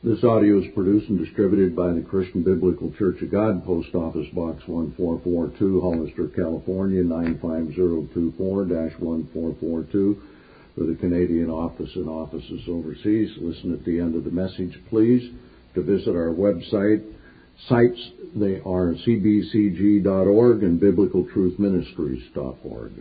This audio is produced and distributed by the Christian Biblical Church of God, Post Office Box 1442, Hollister, California, 95024-1442, for the Canadian office and offices overseas. Listen at the end of the message, please, to visit our website. Sites, they are cbcg.org and biblicaltruthministries.org.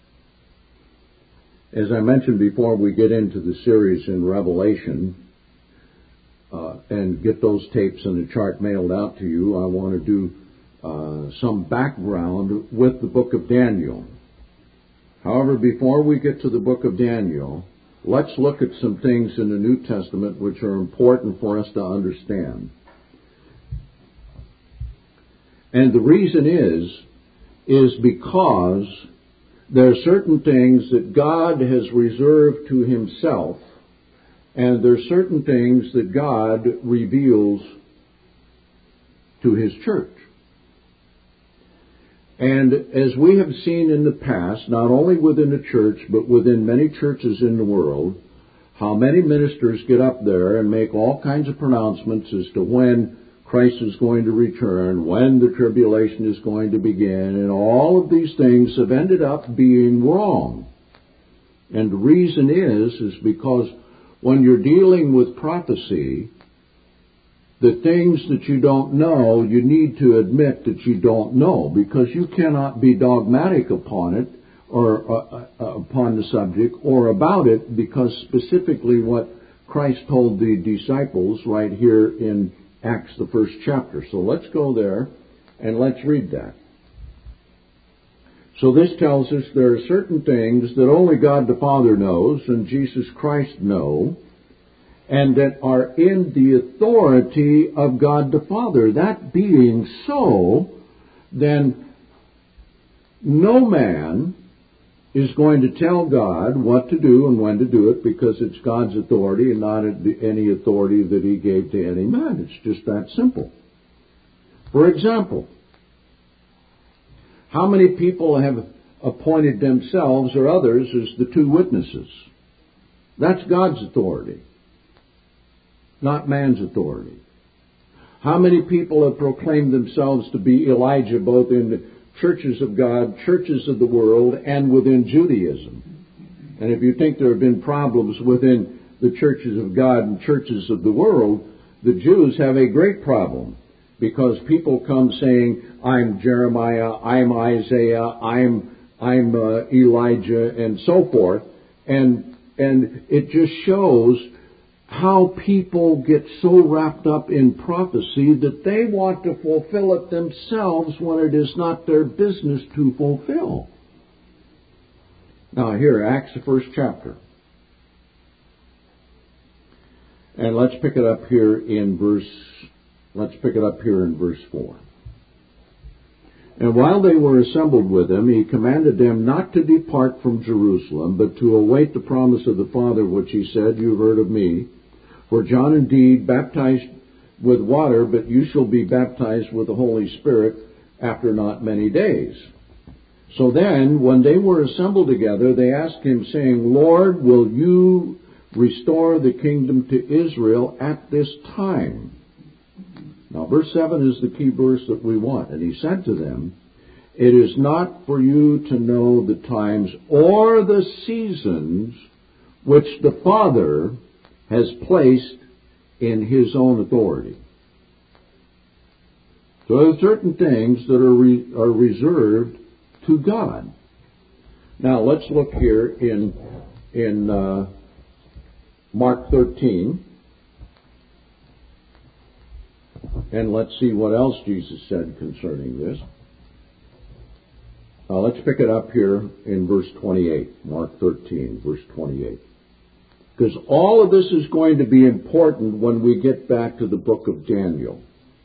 As I mentioned before, we get into the series in Revelation, and get those tapes and the chart mailed out to you, I want to do some background with the book of Daniel. However, before we get to the book of Daniel, let's look at some things in the New Testament which are important for us to understand. And the reason is because there are certain things that God has reserved to Himself, and there are certain things that God reveals to His church. And as we have seen in the past, not only within the church, but within many churches in the world, how many ministers get up there and make all kinds of pronouncements as to when Christ is going to return, when the tribulation is going to begin, and all of these things have ended up being wrong. And the reason is because when you're dealing with prophecy, the things that you don't know, you need to admit that you don't know, because you cannot be dogmatic upon it, or upon the subject, or about it, because specifically what Christ told the disciples right here in Acts, the first chapter. So let's go there and let's read that. So this tells us there are certain things that only God the Father knows and Jesus Christ know, and that are in the authority of God the Father. That being so, then no man is going to tell God what to do and when to do it, because it's God's authority and not any authority that He gave to any man. It's just that simple. For example, how many people have appointed themselves or others as the two witnesses? That's God's authority, not man's authority. How many people have proclaimed themselves to be Elijah, both in the churches of God, churches of the world, and within Judaism? And if you think there have been problems within the churches of God and churches of the world, the Jews have a great problem, because people come saying, I'm Jeremiah, I'm Isaiah, I'm Elijah, and so forth. And it just shows how people get so wrapped up in prophecy that they want to fulfill it themselves when it is not their business to fulfill. Now here, Acts the first chapter. And let's pick it up here in verse 4. And while they were assembled with him, he commanded them not to depart from Jerusalem, but to await the promise of the Father, which he said, You have heard of me. For John indeed baptized with water, but you shall be baptized with the Holy Spirit after not many days. So then, when they were assembled together, they asked him, saying, Lord, will you restore the kingdom to Israel at this time? Now, verse 7 is the key verse that we want. And he said to them, It is not for you to know the times or the seasons which the Father has placed in His own authority. So there are certain things that are reserved to God. Now, let's look here in Mark 13. And let's see what else Jesus said concerning this. Let's pick it up here in verse 28. Mark 13, verse 28. Because all of this is going to be important when we get back to the book of Daniel.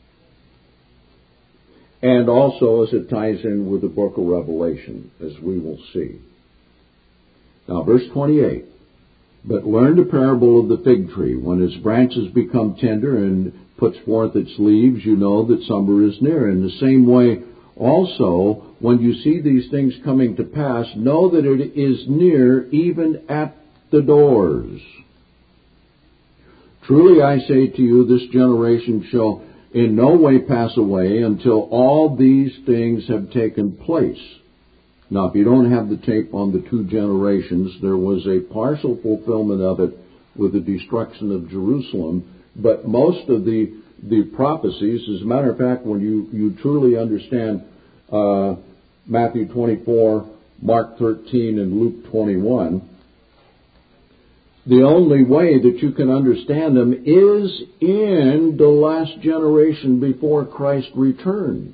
And also as it ties in with the book of Revelation, as we will see. Now, verse 28. But learn the parable of the fig tree. When its branches become tender and puts forth its leaves, you know that summer is near. In the same way, also, when you see these things coming to pass, know that it is near, even at the doors. Truly I say to you, this generation shall in no way pass away until all these things have taken place. Now, if you don't have the tape on the two generations, there was a partial fulfillment of it with the destruction of Jerusalem, but most of the prophecies, as a matter of fact, when you truly understand Matthew 24, Mark 13, and Luke 21, the only way that you can understand them is in the last generation before Christ returns.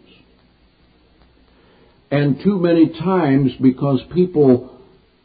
And too many times, because people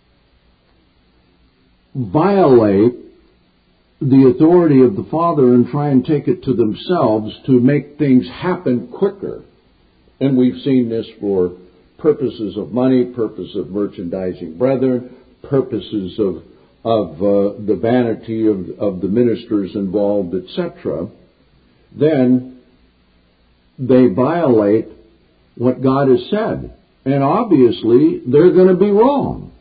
violate the authority of the Father and try and take it to themselves to make things happen quicker. And we've seen this for purposes of money, purposes of merchandising brethren, purposes of the vanity of the ministers involved, etc. Then they violate what God has said. And obviously, they're going to be wrong.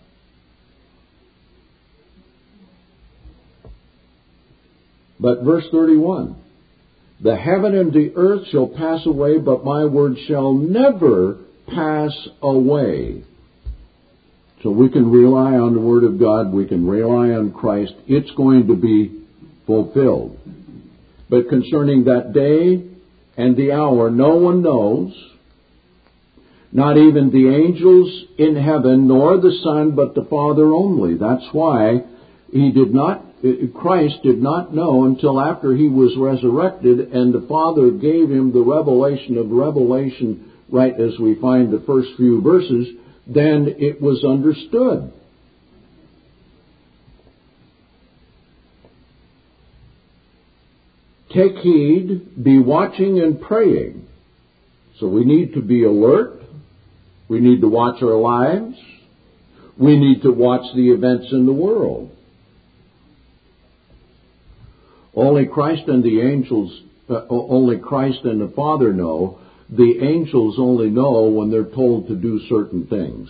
But verse 31, the heaven and the earth shall pass away, but my word shall never pass away. So we can rely on the Word of God. We can rely on Christ. It's going to be fulfilled. But concerning that day and the hour, no one knows, not even the angels in heaven, nor the Son, but the Father only. That's why Christ did not know until after he was resurrected, and the Father gave him the revelation of revelation, right as we find the first few verses. Then it was understood. Take heed, be watching and praying. So we need to be alert. We need to watch our lives. We need to watch the events in the world. Only Christ and the angels, only Christ and the Father know. The angels only know when they're told to do certain things.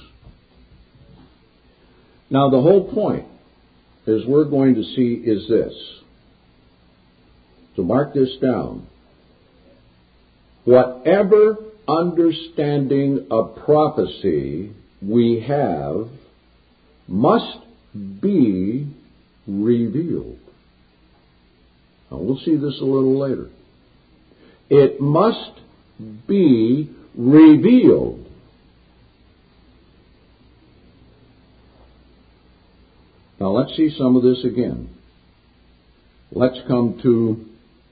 Now the whole point, as we're going to see, is this. So mark this down. Whatever understanding of prophecy we have must be revealed. Now we'll see this a little later. It must be revealed. Now let's see some of this again. Let's come to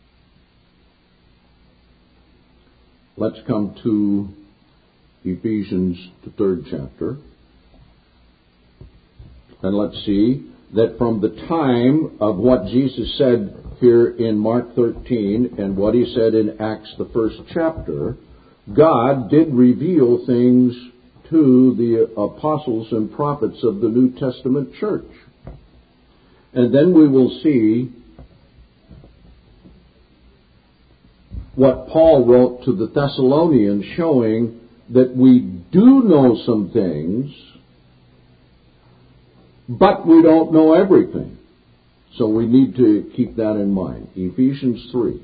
Ephesians, the 3rd chapter. And let's see that from the time of what Jesus said here in Mark 13 and what he said in Acts, the 1st chapter, God did reveal things to the apostles and prophets of the New Testament church. And then we will see what Paul wrote to the Thessalonians, showing that we do know some things, but we don't know everything. So we need to keep that in mind. Ephesians 3.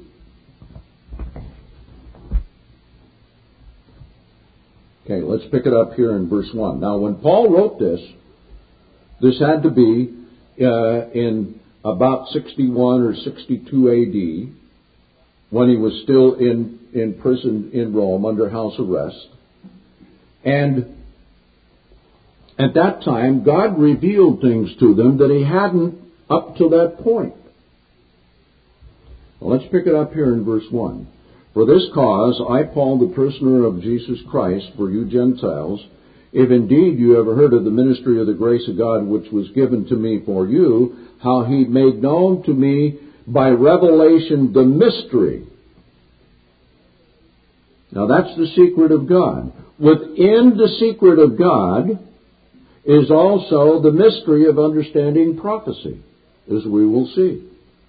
Okay, let's pick it up here in verse 1. Now, when Paul wrote this had to be in about 61 or 62 A.D., when he was still in prison in Rome under house arrest. And at that time, God revealed things to them that he hadn't up to that point. Well, let's pick it up here in verse 1. For this cause, I, Paul, the prisoner of Jesus Christ, for you Gentiles, if indeed you ever heard of the ministry of the grace of God which was given to me for you, how he made known to me by revelation the mystery. Now that's the secret of God. Within the secret of God is also the mystery of understanding prophecy, as we will see.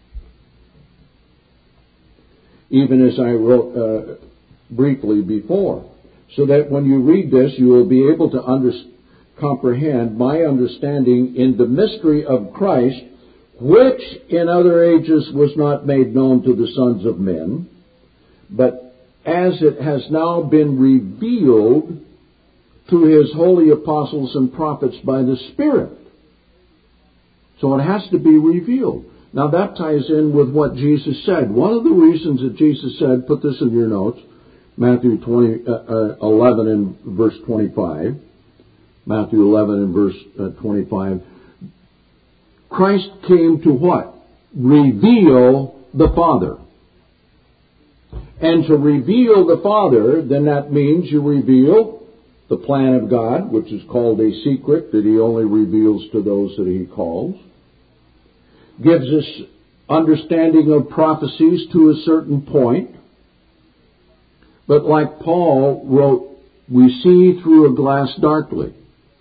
Even as I wrote briefly before, so that when you read this, you will be able to comprehend my understanding in the mystery of Christ, which in other ages was not made known to the sons of men, but as it has now been revealed to his holy apostles and prophets by the Spirit. So it has to be revealed. Now that ties in with what Jesus said. One of the reasons that Jesus said, put this in your notes, Matthew 11 and verse 25. Matthew 11 and verse 25. Christ came to what? Reveal the Father. And to reveal the Father, then that means you reveal the plan of God, which is called a secret that He only reveals to those that He calls. Gives us understanding of prophecies to a certain point. But like Paul wrote, we see through a glass darkly.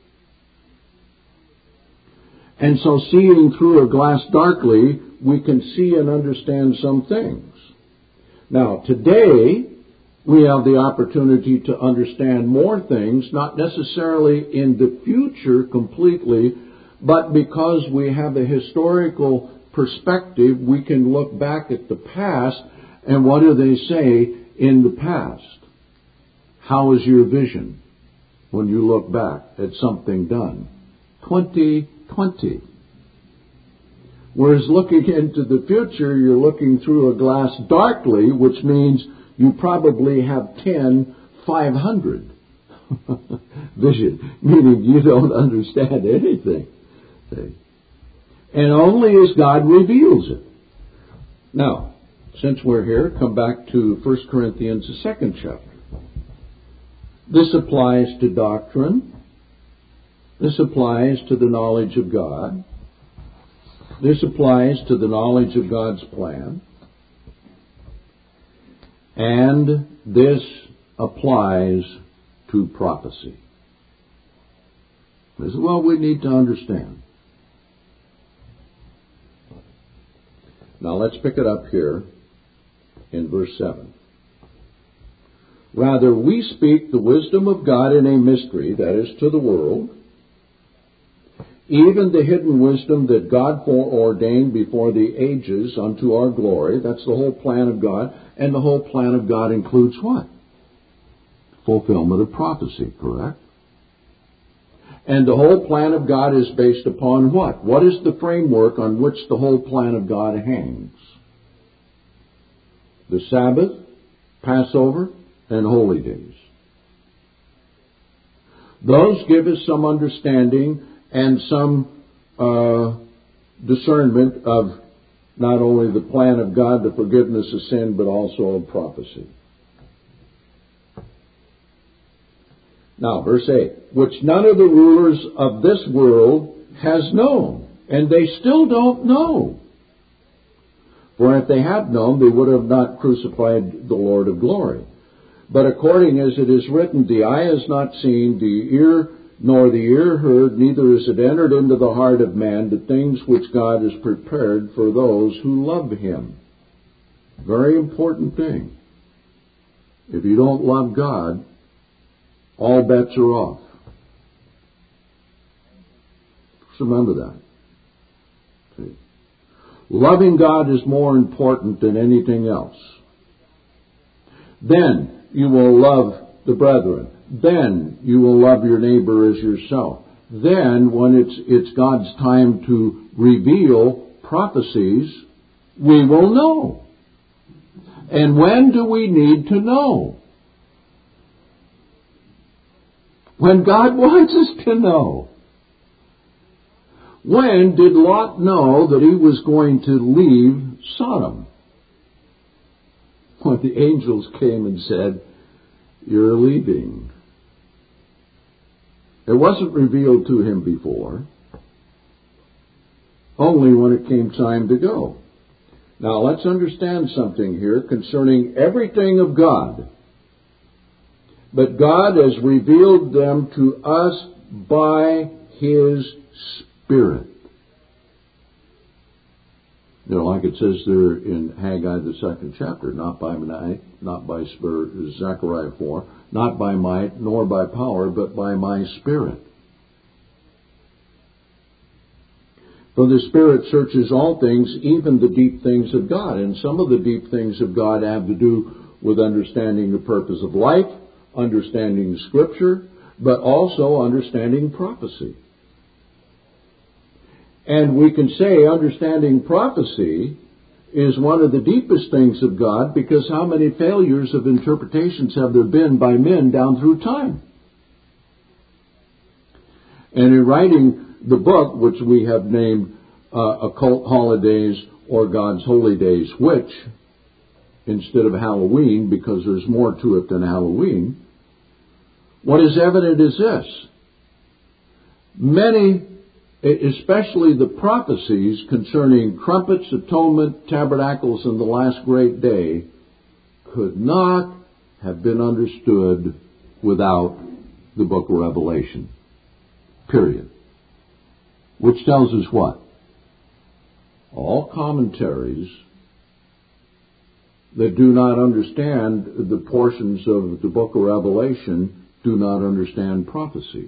And so seeing through a glass darkly, we can see and understand some things. Now, today, we have the opportunity to understand more things, not necessarily in the future completely, but because we have a historical perspective, we can look back at the past, and what do they say in the past? How is your vision when you look back at something done? 2020. Whereas looking into the future, you're looking through a glass darkly, which means you probably have 500 vision, meaning you don't understand anything. See? And only as God reveals it. Now, since we're here, come back to 1 Corinthians, the 2nd chapter. This applies to doctrine. This applies to the knowledge of God. This applies to the knowledge of God's plan. And this applies to prophecy. This is what we need to understand. Now let's pick it up here in verse 7. Rather, we speak the wisdom of God in a mystery, that is, to the world, even the hidden wisdom that God foreordained before the ages unto our glory. That's the whole plan of God. And the whole plan of God includes what? Fulfillment of prophecy, correct? And the whole plan of God is based upon what? What is the framework on which the whole plan of God hangs? The Sabbath, Passover, and holy days. Those give us some understanding and some discernment of not only the plan of God, the forgiveness of sin, but also of prophecy. Now, verse 8, which none of the rulers of this world has known, and they still don't know. For if they had known, they would have not crucified the Lord of glory. But according as it is written, the eye has not seen, the ear nor the ear heard, neither is it entered into the heart of man, the things which God has prepared for those who love Him. Very important thing. If you don't love God, all bets are off. Just remember that. See? Loving God is more important than anything else. Then you will love the brethren. Then you will love your neighbor as yourself. Then, when it's God's time to reveal prophecies, we will know. And when do we need to know? When God wants us to know. When did Lot know that he was going to leave Sodom? When the angels came and said, "You're leaving." It wasn't revealed to him before. Only when it came time to go. Now let's understand something here concerning everything of God. But God has revealed them to us by His Spirit. You know, like it says there in Haggai, the 2nd chapter, not by might, not by spirit, Zechariah 4, not by might, nor by power, but by my Spirit. For the Spirit searches all things, even the deep things of God. And some of the deep things of God have to do with understanding the purpose of life, understanding Scripture, but also understanding prophecy. And we can say understanding prophecy is one of the deepest things of God, because how many failures of interpretations have there been by men down through time? And in writing the book, which we have named Occult Holidays or God's Holy Days, which, instead of Halloween, because there's more to it than Halloween, what is evident is this. Many, especially the prophecies concerning trumpets, atonement, tabernacles, and the last great day, could not have been understood without the book of Revelation. Period. Which tells us what? All commentaries that do not understand the portions of the book of Revelation do not understand prophecies.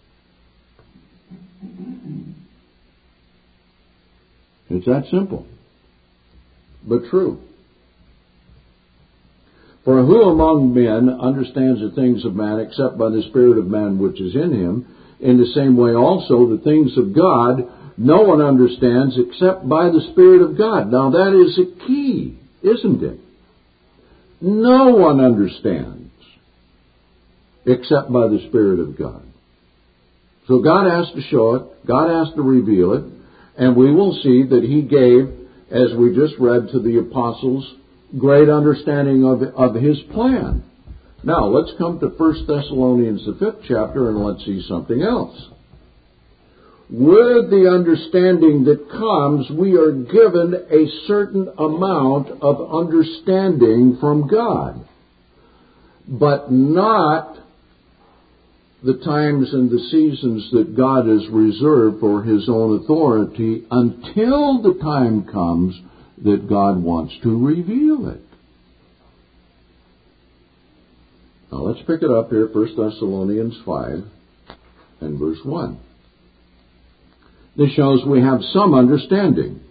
It's that simple, but true. For who among men understands the things of man except by the Spirit of man which is in him? In the same way also the things of God no one understands except by the Spirit of God. Now that is a key, isn't it? No one understands except by the Spirit of God. So God has to show it, God has to reveal it, and we will see that He gave, as we just read to the apostles, great understanding of His plan. Now, let's come to 1 Thessalonians, the 5th chapter, and let's see something else. With the understanding that comes, we are given a certain amount of understanding from God, but not the times and the seasons that God has reserved for His own authority until the time comes that God wants to reveal it. Now let's pick it up here, 1 Thessalonians 5 and verse 1. This shows we have some understanding.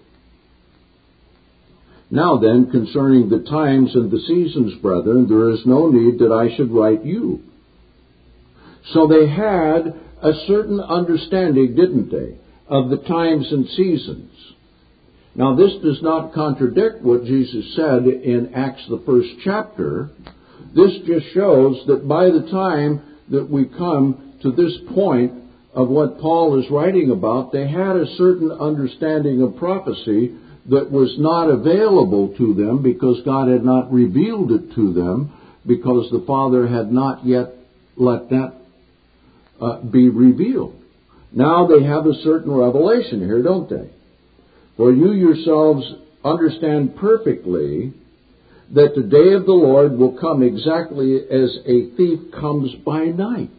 Now then, concerning the times and the seasons, brethren, there is no need that I should write you. So they had a certain understanding, didn't they, of the times and seasons. Now this does not contradict what Jesus said in Acts the 1st chapter. This just shows that by the time that we come to this point of what Paul is writing about, they had a certain understanding of prophecy that was not available to them because God had not revealed it to them, because the Father had not yet let that be revealed. Now they have a certain revelation here, don't they? For you yourselves understand perfectly that the day of the Lord will come exactly as a thief comes by night.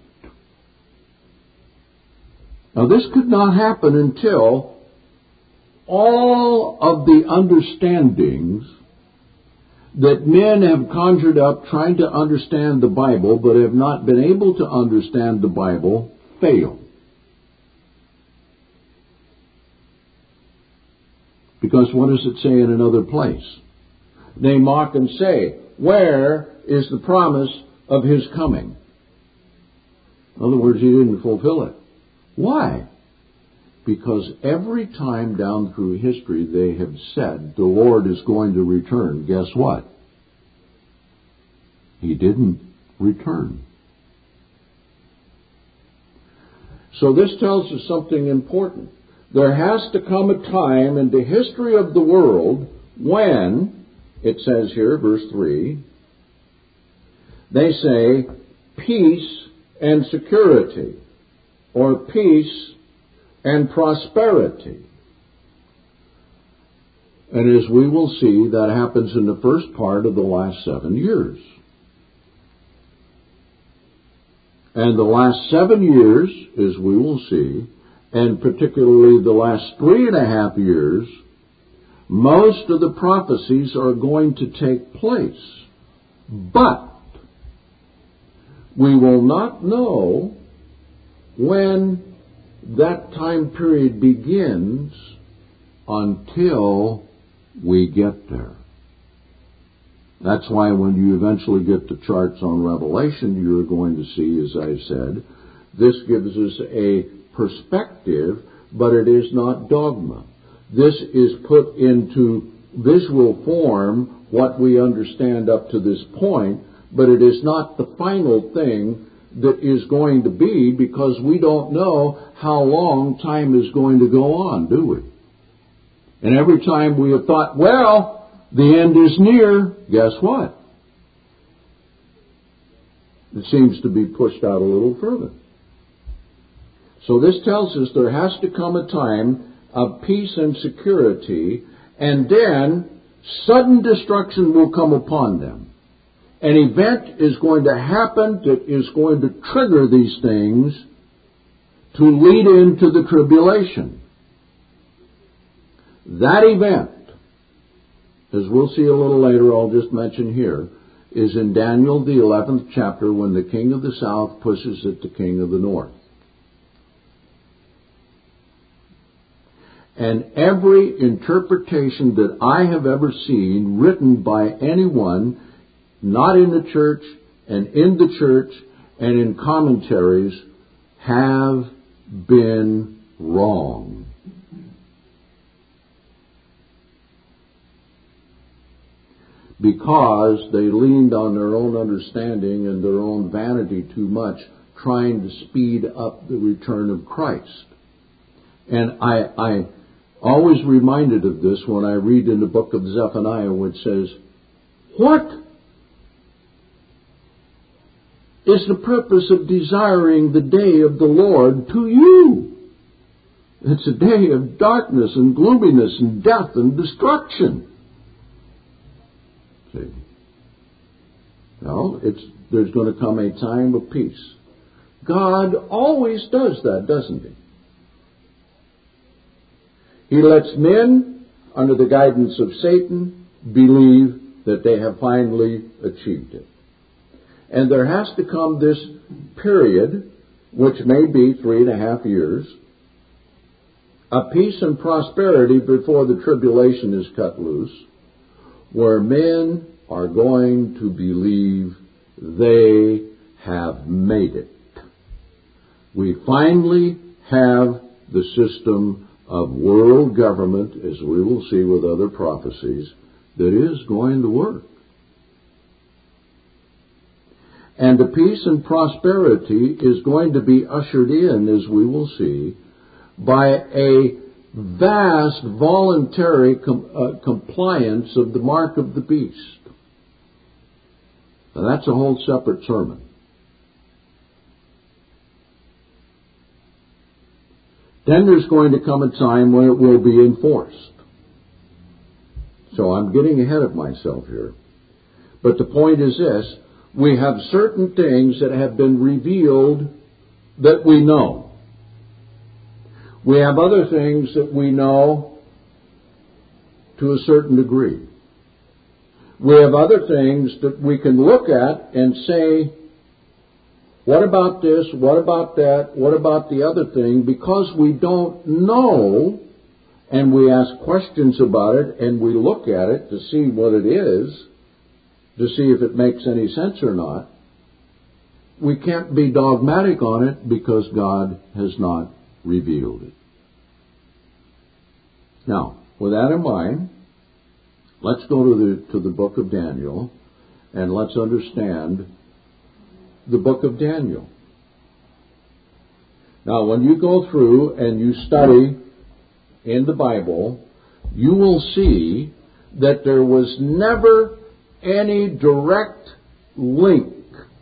Now this could not happen until all of the understandings that men have conjured up trying to understand the Bible but have not been able to understand the Bible fail. Because what does it say in another place? They mock and say, where is the promise of His coming? In other words, He didn't fulfill it. Why? Because every time down through history they have said the Lord is going to return. Guess what? He didn't return. So this tells us something important. There has to come a time in the history of the world when, it says here, verse 3, they say peace and security, or peace and prosperity. And as we will see, that happens in the first part of the last 7 years. And the last 7 years, as we will see, and particularly the last 3.5 years, most of the prophecies are going to take place. But we will not know when that time period begins until we get there. That's why when you eventually get the charts on Revelation, you're going to see, as I said, this gives us a perspective, but it is not dogma. This is put into visual form what we understand up to this point, but it is not the final thing that is going to be, because we don't know how long time is going to go on, do we? And every time we have thought, well, the end is near, guess what? It seems to be pushed out a little further. So this tells us there has to come a time of peace and security, and then sudden destruction will come upon them. An event is going to happen that is going to trigger these things to lead into the tribulation. That event, as we'll see a little later, I'll just mention here, is in Daniel, the 11th chapter, when the king of the south pushes at the king of the north. And every interpretation that I have ever seen written by anyone, not in the church and in the church and in commentaries, have been wrong. Because they leaned on their own understanding and their own vanity too much, trying to speed up the return of Christ. And I always reminded of this when I read in the book of Zephaniah, which says, what is the purpose of desiring the day of the Lord to you? It's a day of darkness and gloominess and death and destruction. See? No, there's going to come a time of peace. God always does that, doesn't He? He lets men, under the guidance of Satan, believe that they have finally achieved it. And there has to come this period, which may be 3.5 years, of peace and prosperity before the tribulation is cut loose, where men are going to believe they have made it. We finally have the system of world government, as we will see with other prophecies, that is going to work. And the peace and prosperity is going to be ushered in, as we will see, by a vast voluntary compliance of the mark of the beast. Now that's a whole separate sermon. Then there's going to come a time when it will be enforced. So I'm getting ahead of myself here. But the point is this: we have certain things that have been revealed that we know. We have other things that we know to a certain degree. We have other things that we can look at and say, what about this? What about that? What about the other thing? Because we don't know, and we ask questions about it, and we look at it to see what it is, to see if it makes any sense or not. We can't be dogmatic on it because God has not revealed it. Now, with that in mind, let's go to the book of Daniel, and let's understand the book of Daniel. Now, when you go through and you study in the Bible, you will see that there was never any direct link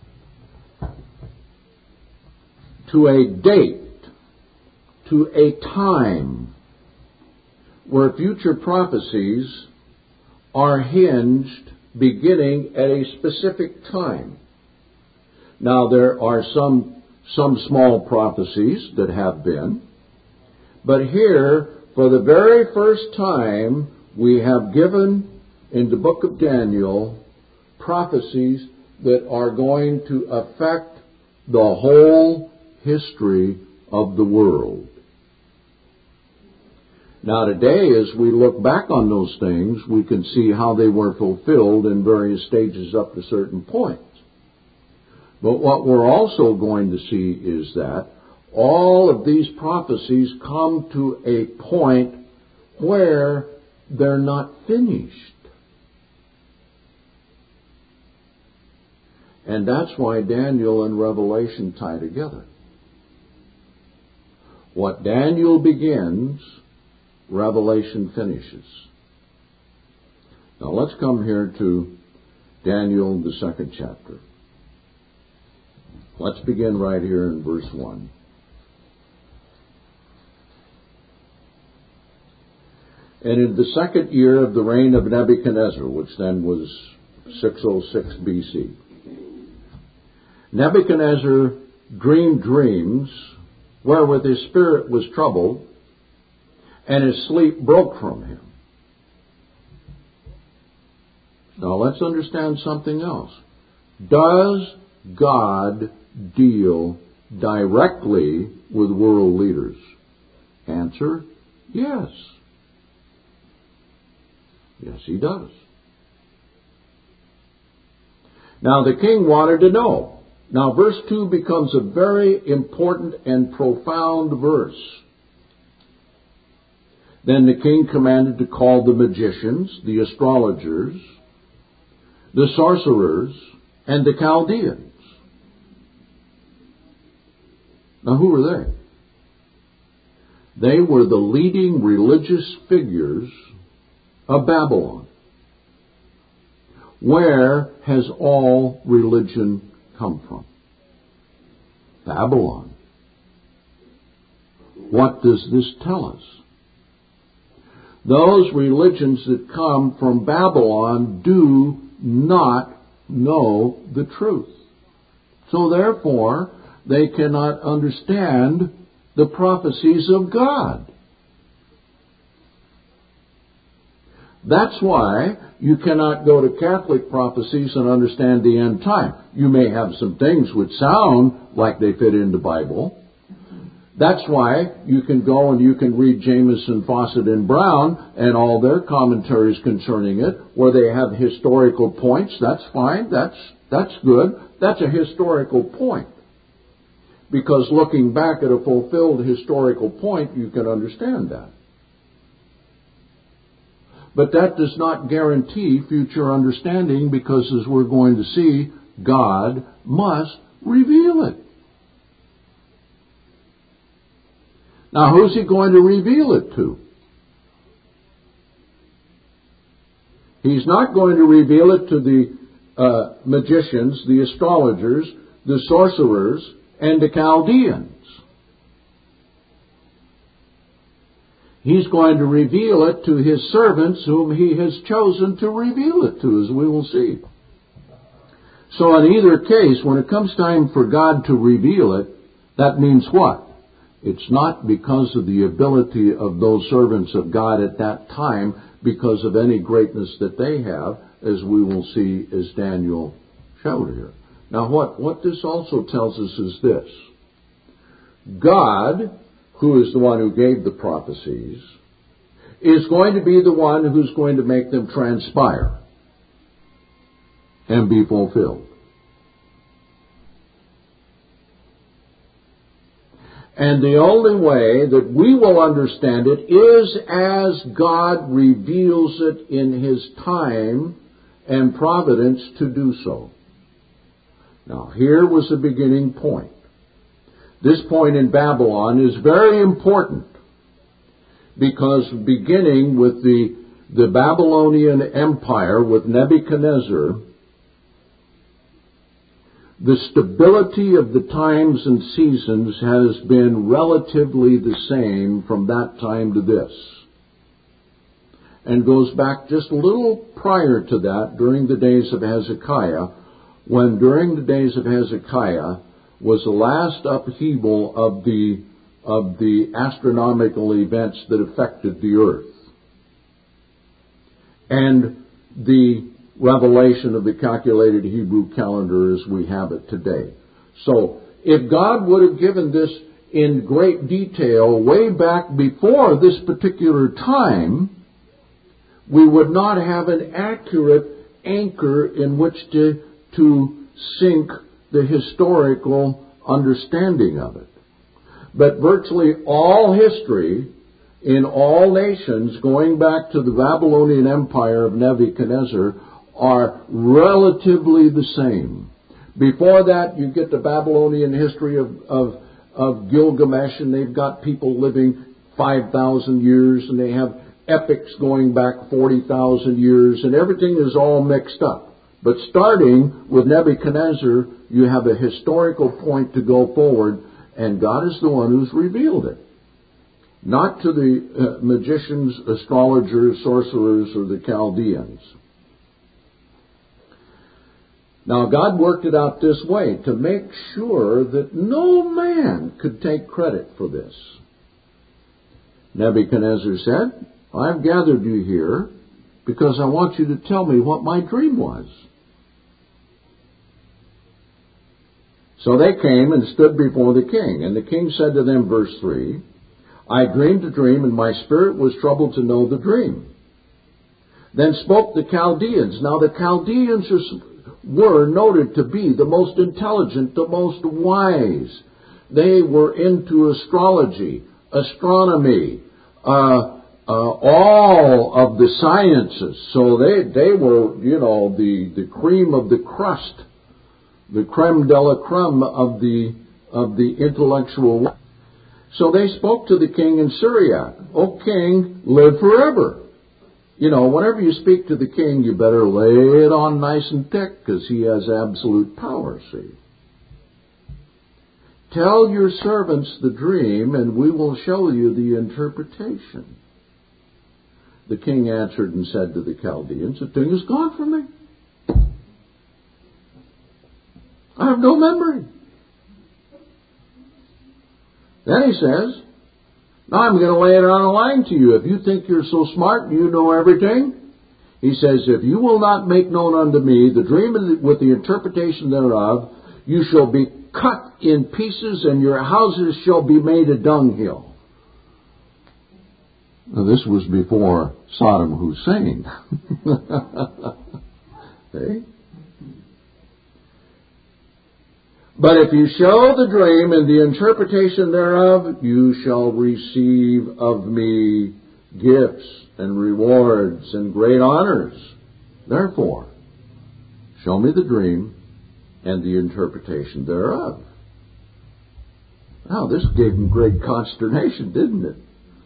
to a date, to a time, where future prophecies are hinged beginning at a specific time. Now, there are some small prophecies that have been, but here, for the very first time, we have given in the book of Daniel prophecies that are going to affect the whole history of the world. Now today, as we look back on those things, we can see how they were fulfilled in various stages up to certain points. But what we're also going to see is that all of these prophecies come to a point where they're not finished. And that's why Daniel and Revelation tie together. What Daniel begins, Revelation finishes. Now let's come here to Daniel, the 2nd chapter. Let's begin right here in verse 1. And in the 2nd year of the reign of Nebuchadnezzar, which then was 606 BC, Nebuchadnezzar dreamed dreams wherewith his spirit was troubled, and his sleep broke from him. Now let's understand something else. Does God deal directly with world leaders? Answer, yes. Yes, he does. Now the king wanted to know. Now verse 2 becomes a very important and profound verse. Then the king commanded to call the magicians, the astrologers, the sorcerers, and the Chaldeans. Now who were they? They were the leading religious figures of Babylon. Where has all religion come from? Babylon. What does this tell us? Those religions that come from Babylon do not know the truth. So therefore, they cannot understand the prophecies of God. That's why you cannot go to Catholic prophecies and understand the end time. You may have some things which sound like they fit in the Bible. That's why you can go and you can read Jameson, Fawcett, and Brown and all their commentaries concerning it, where they have historical points. That's fine. That's good. That's a historical point. Because looking back at a fulfilled historical point, you can understand that. But that does not guarantee future understanding, because as we're going to see, God must reveal it. Now, who's he going to reveal it to? He's not going to reveal it to the magicians, the astrologers, the sorcerers, and the Chaldeans. He's going to reveal it to his servants whom he has chosen to reveal it to, as we will see. So in either case, when it comes time for God to reveal it, that means what? It's not because of the ability of those servants of God at that time, because of any greatness that they have, as we will see as Daniel showed here. Now what this also tells us is this. God, who is the one who gave the prophecies, is going to be the one who's going to make them transpire and be fulfilled. And the only way that we will understand it is as God reveals it in His time and providence to do so. Now, here was the beginning point. This point in Babylon is very important, because beginning with the Babylonian Empire with Nebuchadnezzar, the stability of the times and seasons has been relatively the same from that time to this, and goes back just a little prior to that, during the days of Hezekiah, when during the days of Hezekiah was the last upheaval of the astronomical events that affected the earth, and the revelation of the calculated Hebrew calendar as we have it today. So, if God would have given this in great detail way back before this particular time, we would not have an accurate anchor in which to sink the historical understanding of it. But virtually all history in all nations, going back to the Babylonian Empire of Nebuchadnezzar, are relatively the same. Before that, you get the Babylonian history of Gilgamesh, and they've got people living 5,000 years, and they have epics going back 40,000 years, and everything is all mixed up. But starting with Nebuchadnezzar, you have a historical point to go forward, and God is the one who's revealed it. Not to the magicians, astrologers, sorcerers, or the Chaldeans. Now, God worked it out this way to make sure that no man could take credit for this. Nebuchadnezzar said, I've gathered you here because I want you to tell me what my dream was. So they came and stood before the king. And the king said to them, verse 3, I dreamed a dream, and my spirit was troubled to know the dream. Then spoke the Chaldeans. Now the Chaldeans were noted to be the most intelligent, the most wise. They were into astrology, astronomy, all of the sciences. So they were, the cream of the crust, the creme de la creme of the intellectual world. So they spoke to the king in Syriac. O king, live forever. Whenever you speak to the king, you better lay it on nice and thick, because he has absolute power, see. Tell your servants the dream, and we will show you the interpretation. The king answered and said to the Chaldeans, the thing is gone from me. I have no memory. Then he says, now I'm going to lay it on the line to you. If you think you're so smart and you know everything, he says, if you will not make known unto me the dream with the interpretation thereof, you shall be cut in pieces, and your houses shall be made a dunghill. Now, this was before Saddam Hussein. See? But if you show the dream and the interpretation thereof, you shall receive of me gifts and rewards and great honors. Therefore, show me the dream and the interpretation thereof. Now, this gave them great consternation, didn't it?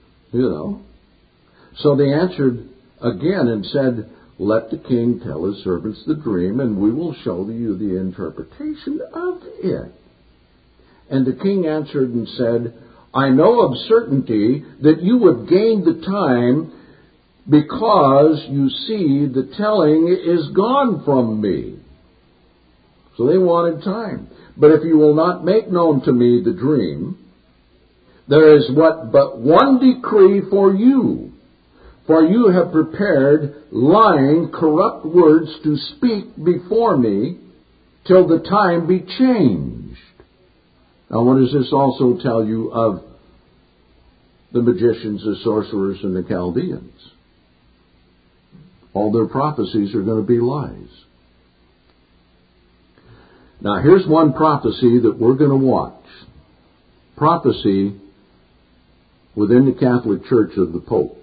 So they answered again and said, let the king tell his servants the dream, and we will show you the interpretation of it. And the king answered and said, I know of certainty that you would gain the time, because you see the telling is gone from me. So they wanted time. But if you will not make known to me the dream, there is but one decree for you. For you have prepared lying, corrupt words to speak before me till the time be changed. Now, what does this also tell you of the magicians, the sorcerers, and the Chaldeans? All their prophecies are going to be lies. Now, here's one prophecy that we're going to watch. Prophecy within the Catholic Church of the popes.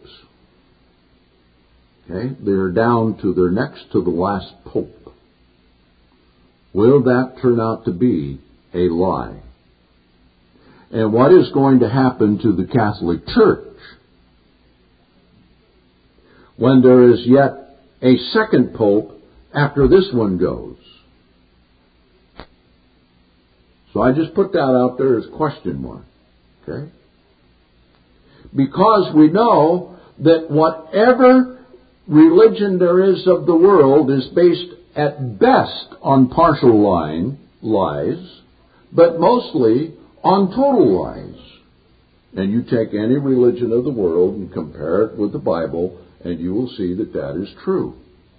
Okay, they're down to their next to the last pope. Will that turn out to be a lie? And what is going to happen to the Catholic Church when there is yet a second pope after this one goes? So I just put that out there as question mark. Okay? Because we know that whatever religion there is of the world is based at best on partial lies, but mostly on total lies. And you take any religion of the world and compare it with the Bible, and you will see that that is true.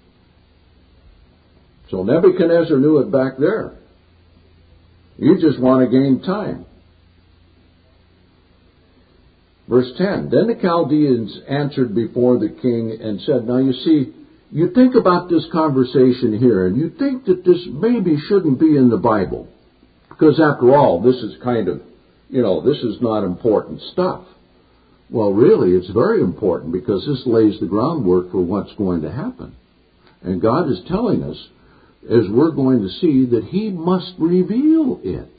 So Nebuchadnezzar knew it back there. You just want to gain time. Verse 10, then the Chaldeans answered before the king and said, now you see, you think about this conversation here, and you think that this maybe shouldn't be in the Bible. Because after all, this is kind of, this is not important stuff. Well, really, it's very important because this lays the groundwork for what's going to happen. And God is telling us, as we're going to see, that He must reveal it.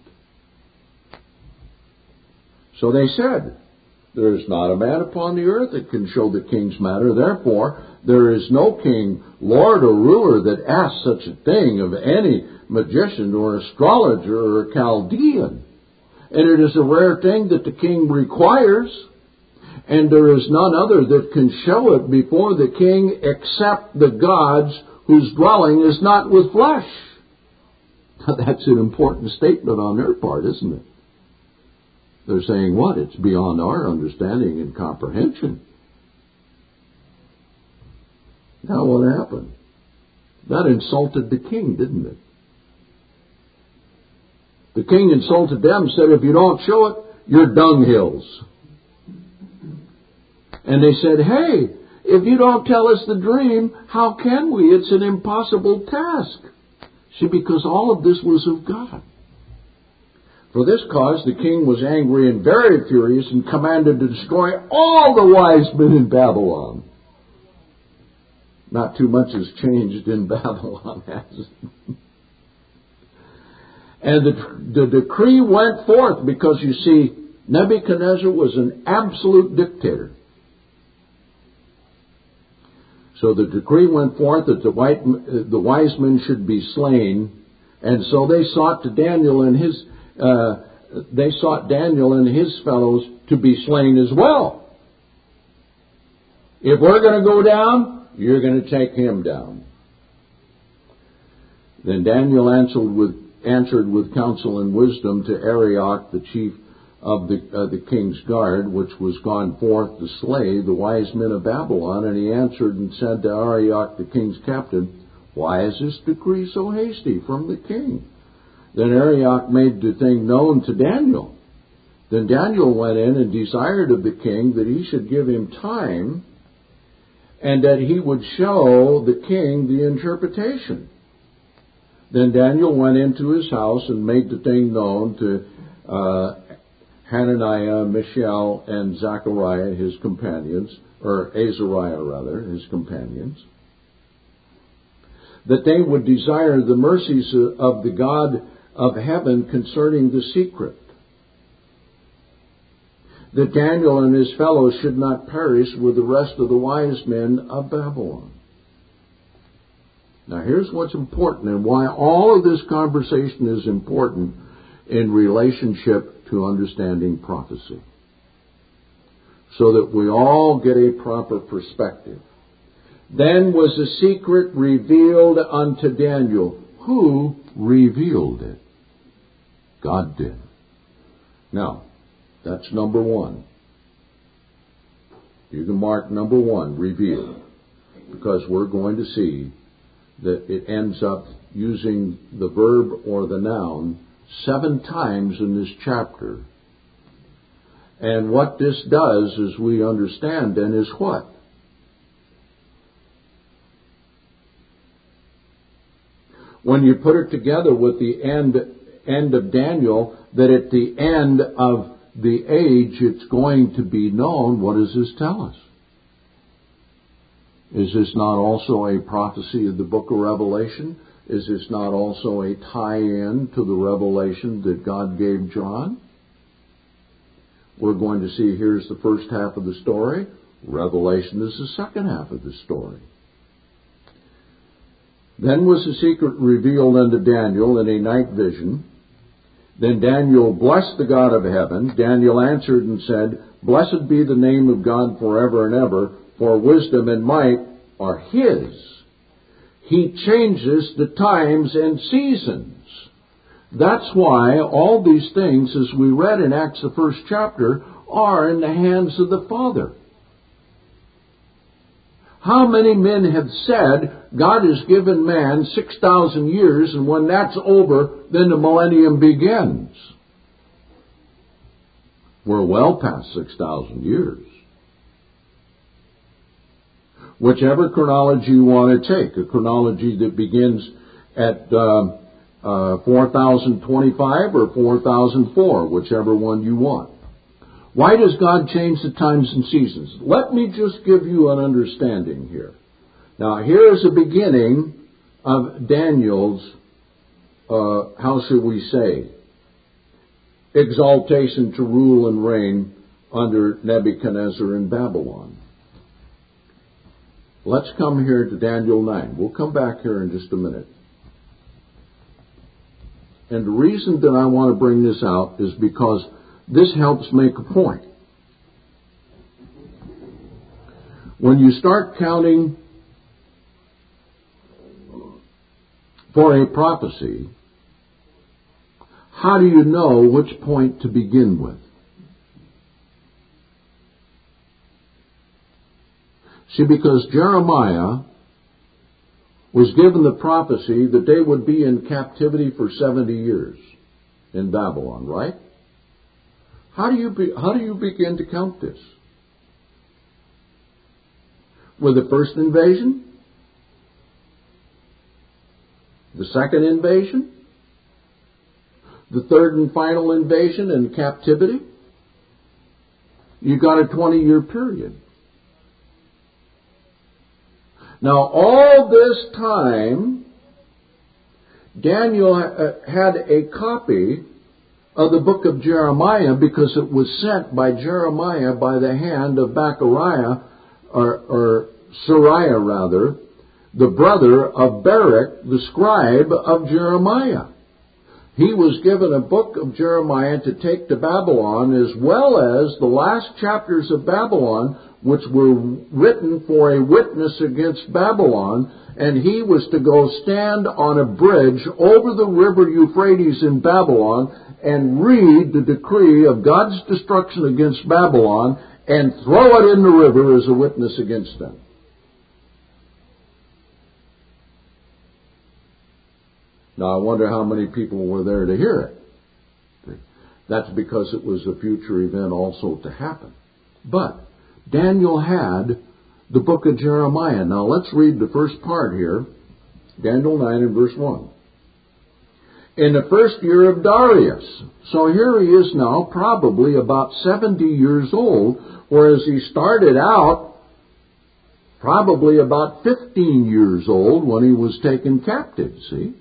So they said, there is not a man upon the earth that can show the king's matter. Therefore, there is no king, lord, or ruler that asks such a thing of any magician or astrologer or Chaldean. And it is a rare thing that the king requires, and there is none other that can show it before the king except the gods whose dwelling is not with flesh. Now, that's an important statement on their part, isn't it? They're saying what? It's beyond our understanding and comprehension. Now what happened? That insulted the king, didn't it? The king insulted them, said, if you don't show it, you're dunghills. And they said, hey, if you don't tell us the dream, how can we? It's an impossible task. See, because all of this was of God. For this cause the king was angry and very furious and commanded to destroy all the wise men in Babylon. Not too much has changed in Babylon, has it? And the decree went forth because, you see, Nebuchadnezzar was an absolute dictator. So the decree went forth that the wise men should be slain, and so they sought Daniel and his fellows to be slain as well. If we're going to go down, you're going to take him down. Then Daniel answered with counsel and wisdom to Arioch, the chief of the king's guard, which was gone forth to slay the wise men of Babylon. And he answered and said to Arioch, the king's captain, why is this decree so hasty from the king? Then Arioch made the thing known to Daniel. Then Daniel went in and desired of the king that he should give him time and that he would show the king the interpretation. Then Daniel went into his house and made the thing known to Hananiah, Mishael, and Zechariah, his companions, or Azariah rather, his companions, that they would desire the mercies of the God of heaven concerning the secret, that Daniel and his fellows should not perish with the rest of the wise men of Babylon. Now here's what's important and why all of this conversation is important in relationship to understanding prophecy, so that we all get a proper perspective. Then was the secret revealed unto Daniel. Who revealed it? God did. Now, that's number one. You can mark number one, revealed, because we're going to see that it ends up using the verb or the noun 7 times in this chapter. And what this does, as we understand then, is what? When you put it together with the end of Daniel, that at the end of the age it's going to be known, what does this tell us? Is this not also a prophecy of the book of Revelation? Is this not also a tie-in to the revelation that God gave John? We're going to see here's the first half of the story. Revelation is the second half of the story. Then was the secret revealed unto Daniel in a night vision. Then Daniel blessed the God of heaven. Daniel answered and said, Blessed be the name of God forever and ever, for wisdom and might are His. He changes the times and seasons. That's why all these things, as we read in Acts the first chapter, are in the hands of the Father. How many men have said God has given man 6,000 years, and when that's over, then the millennium begins? We're well past 6,000 years. Whichever chronology you want to take, a chronology that begins at 4025 or 4004, whichever one you want. Why does God change the times and seasons? Let me just give you an understanding here. Now, here is a beginning of Daniel's, how should we say, exaltation to rule and reign under Nebuchadnezzar in Babylon. Let's come here to Daniel 9. We'll come back here in just a minute. And the reason that I want to bring this out is because this helps make a point. When you start counting for a prophecy, how do you know which point to begin with? See, because Jeremiah was given the prophecy that they would be in captivity for 70 years in Babylon, right? How do you begin to count this? With the first invasion? The second invasion? The third and final invasion and captivity? You got a 20-year period. Now, all this time, Daniel had a copy of the book of Jeremiah because it was sent by Jeremiah by the hand of Bachariah, or Sariah rather, the brother of Baruch, the scribe of Jeremiah. He was given a book of Jeremiah to take to Babylon, as well as the last chapters of Babylon, which were written for a witness against Babylon, and he was to go stand on a bridge over the river Euphrates in Babylon and read the decree of God's destruction against Babylon and throw it in the river as a witness against them. Now, I wonder how many people were there to hear it. That's because it was a future event also to happen. But Daniel had the book of Jeremiah. Now, let's read the first part here. Daniel 9 and verse 1. In the first year of Darius. So here he is now, probably about 70 years old, whereas he started out probably about 15 years old when he was taken captive, see?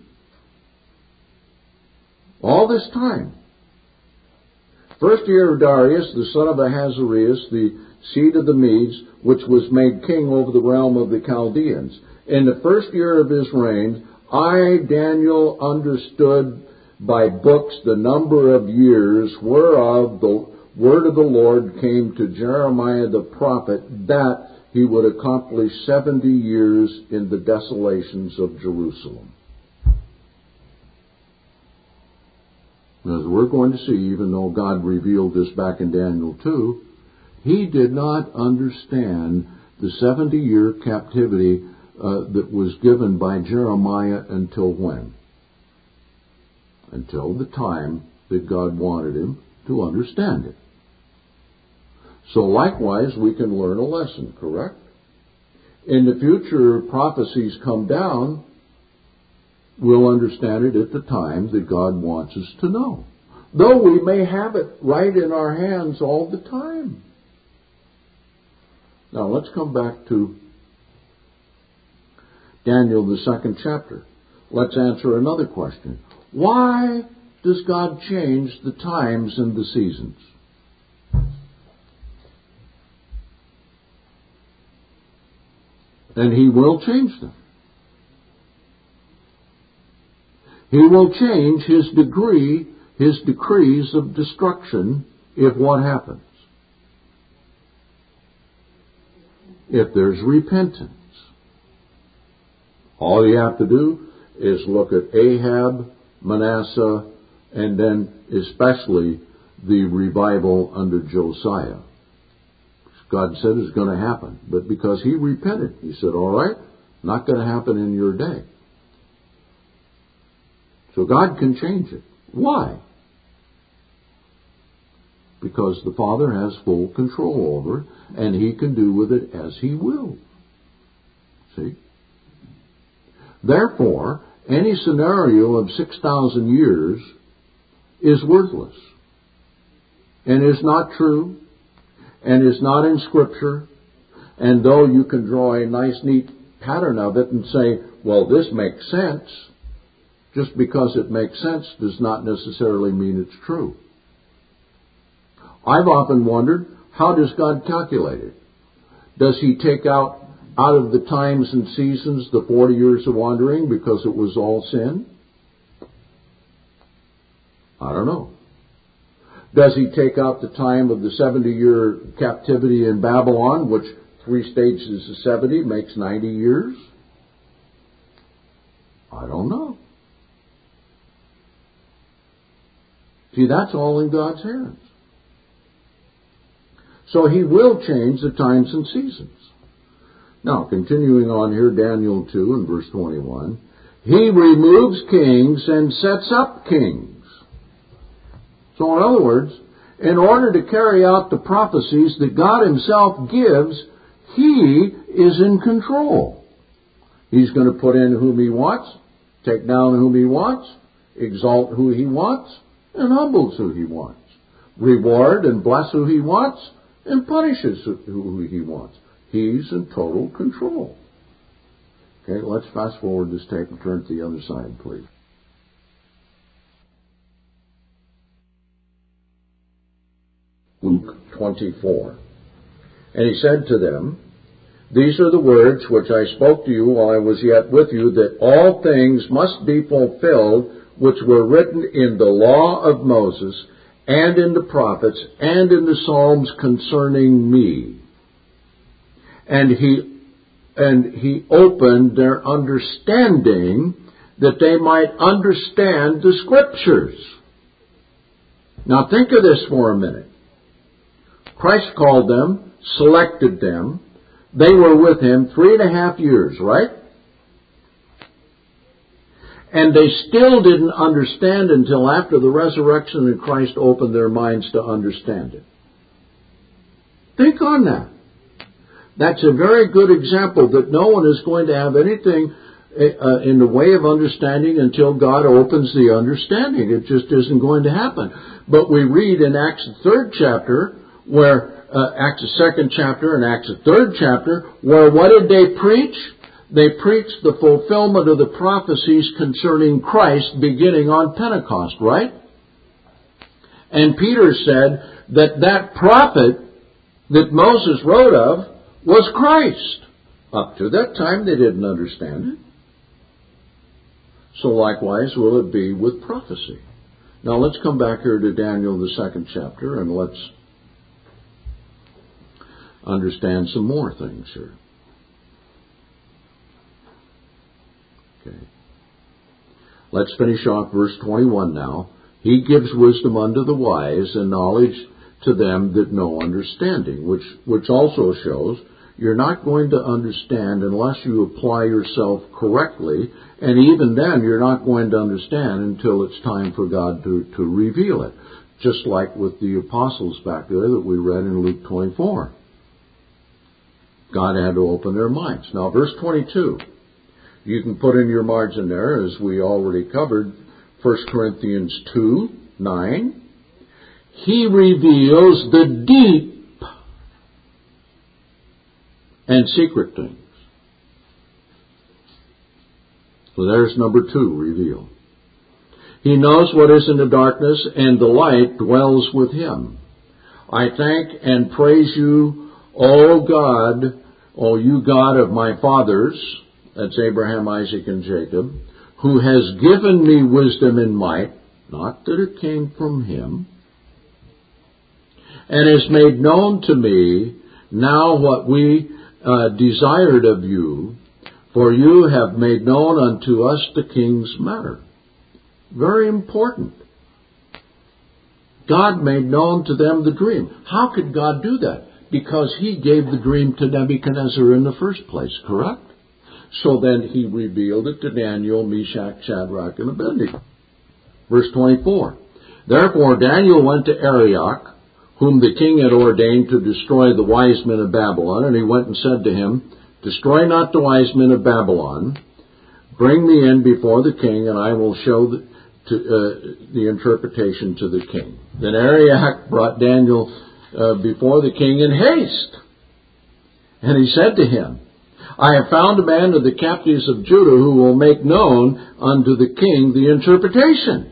All this time. First year of Darius, the son of Ahasuerus, the seed of the Medes, which was made king over the realm of the Chaldeans. In the first year of his reign, I, Daniel, understood by books the number of years whereof the word of the Lord came to Jeremiah the prophet, that he would accomplish 70 years in the desolations of Jerusalem. As we're going to see, even though God revealed this back in Daniel 2, he did not understand the 70-year captivity that was given by Jeremiah until when? Until the time that God wanted him to understand it. So likewise, we can learn a lesson, correct? In the future, prophecies come down, we'll understand it at the time that God wants us to know. Though we may have it right in our hands all the time. Now let's come back to Daniel, the 2nd chapter. Let's answer another question. Why does God change the times and the seasons? And he will change them. He will change his decrees of destruction if what happens? If there's repentance. All you have to do is look at Ahab, Manasseh, and then especially the revival under Josiah. God said it's going to happen. But because he repented, he said, all right, not going to happen in your day. So God can change it. Why? because the Father has full control over it, and He can do with it as He will. See? Therefore, any scenario of 6,000 years is worthless, and is not true, and is not in Scripture, and though you can draw a nice, neat pattern of it and say, well, this makes sense, just because it makes sense does not necessarily mean it's true. I've often wondered, how does God calculate it? Does He take out of the times and seasons the 40 years of wandering because it was all sin? I don't know. Does He take out the time of the 70-year captivity in Babylon, which 3 stages of 70 makes 90 years? I don't know. See, that's all in God's hands. So He will change the times and seasons. Now, continuing on here, Daniel 2 and verse 21, He removes kings and sets up kings. So in other words, in order to carry out the prophecies that God Himself gives, He is in control. He's going to put in whom He wants, take down whom He wants, exalt who He wants, and humbles who He wants, reward and bless who He wants, and punishes who He wants. He's in total control. Okay, let's fast forward this tape and turn to the other side, please. Luke 24. And He said to them, These are the words which I spoke to you while I was yet with you, that all things must be fulfilled which were written in the law of Moses, and in the prophets, and in the Psalms concerning me. And he opened their understanding that they might understand the Scriptures. Now think of this for a minute. Christ called them, selected them. They were with Him 3.5 years, right? And they still didn't understand until after the resurrection, and Christ opened their minds to understand it. Think on that. That's a very good example that no one is going to have anything in the way of understanding until God opens the understanding. It just isn't going to happen. But we read in Acts the 3rd chapter, where Acts the 2nd chapter and Acts the 3rd chapter, where what did they preach? They preached the fulfillment of the prophecies concerning Christ beginning on Pentecost, right? And Peter said that prophet that Moses wrote of was Christ. Up to that time they didn't understand it. So likewise will it be with prophecy. Now let's come back here to Daniel the 2nd chapter and let's understand some more things here. Okay. Let's finish off verse 21 now. He gives wisdom unto the wise and knowledge to them that know understanding, which also shows you're not going to understand unless you apply yourself correctly, and even then you're not going to understand until it's time for God to reveal it, just like with the apostles back there that we read in Luke 24. God had to open their minds. Now, verse 22. You can put in your margin there, as we already covered, 1 Corinthians 2:9. He reveals the deep and secret things. So there's number 2, reveal. He knows what is in the darkness, and the light dwells with Him. I thank and praise you, O God, O you God of my fathers, that's Abraham, Isaac, and Jacob, who has given me wisdom and might, not that it came from Him, and has made known to me now what we desired of you, for you have made known unto us the King's matter. Very important. God made known to them the dream. How could God do that? Because He gave the dream to Nebuchadnezzar in the first place, correct? So then He revealed it to Daniel, Meshach, Shadrach, and Abednego. Verse 24. Therefore Daniel went to Arioch, whom the king had ordained to destroy the wise men of Babylon. And he went and said to him, Destroy not the wise men of Babylon. Bring me in before the king, and I will show the interpretation to the king. Then Arioch brought Daniel before the king in haste. And he said to him, I have found a man of the captives of Judah who will make known unto the king the interpretation.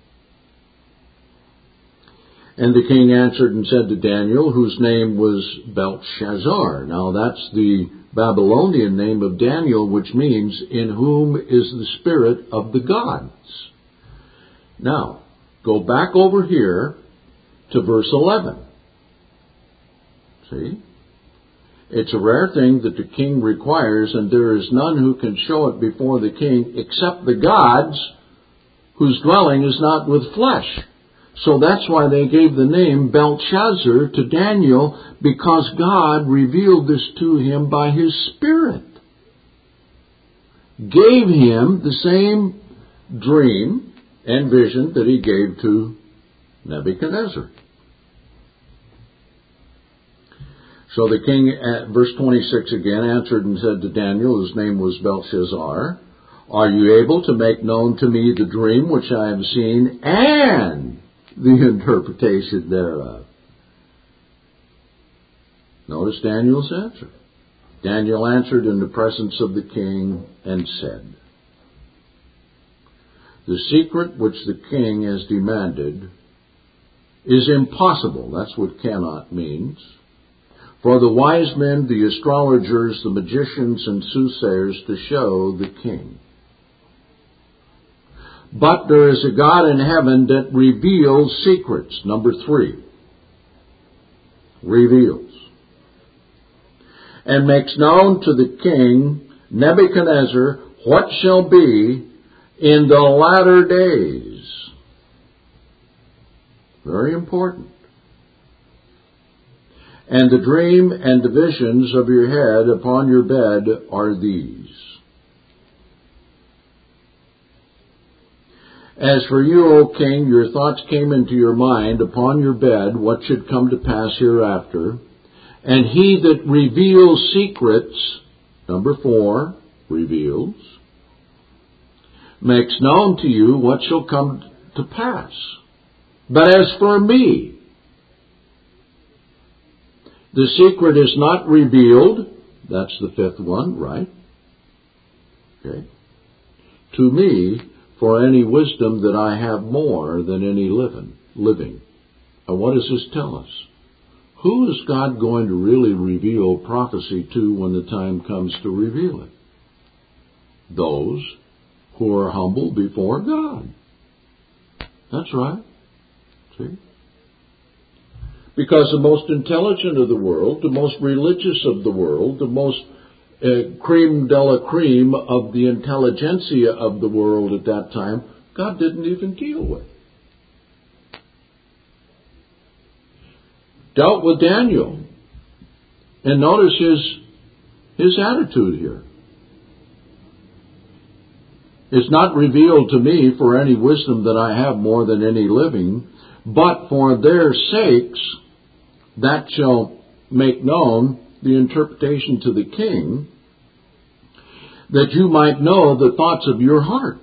And the king answered and said to Daniel, whose name was Belteshazzar. Now that's the Babylonian name of Daniel, which means, in whom is the spirit of the gods. Now, go back over here to verse 11. See? It's a rare thing that the king requires, and there is none who can show it before the king except the gods, whose dwelling is not with flesh. So that's why they gave the name Belteshazzar to Daniel, because God revealed this to him by His Spirit. Gave him the same dream and vision that He gave to Nebuchadnezzar. So the king, verse 26 again, answered and said to Daniel, whose name was Belteshazzar, Are you able to make known to me the dream which I have seen and the interpretation thereof? Notice Daniel's answer. Daniel answered in the presence of the king and said, The secret which the king has demanded is impossible. That's what cannot means. For the wise men, the astrologers, the magicians, and soothsayers to show the king. But there is a God in heaven that reveals secrets. Number 3. Reveals. And makes known to the king Nebuchadnezzar what shall be in the latter days. Very important. And the dream and the visions of your head upon your bed are these. As for you, O king, your thoughts came into your mind upon your bed, what should come to pass hereafter. And he that reveals secrets, number 4, reveals, makes known to you what shall come to pass. But as for me, the secret is not revealed. That's the 5th one, right? Okay. To me, for any wisdom that I have more than any living. And what does this tell us? Who is God going to really reveal prophecy to when the time comes to reveal it? Those who are humble before God. That's right. See? Because the most intelligent of the world, the most religious of the world, the most creme de la creme of the intelligentsia of the world at that time, God didn't even deal with. Dealt with Daniel. And notice his attitude here. It's not revealed to me for any wisdom that I have more than any living, but for their sakes that shall make known the interpretation to the king, that you might know the thoughts of your heart.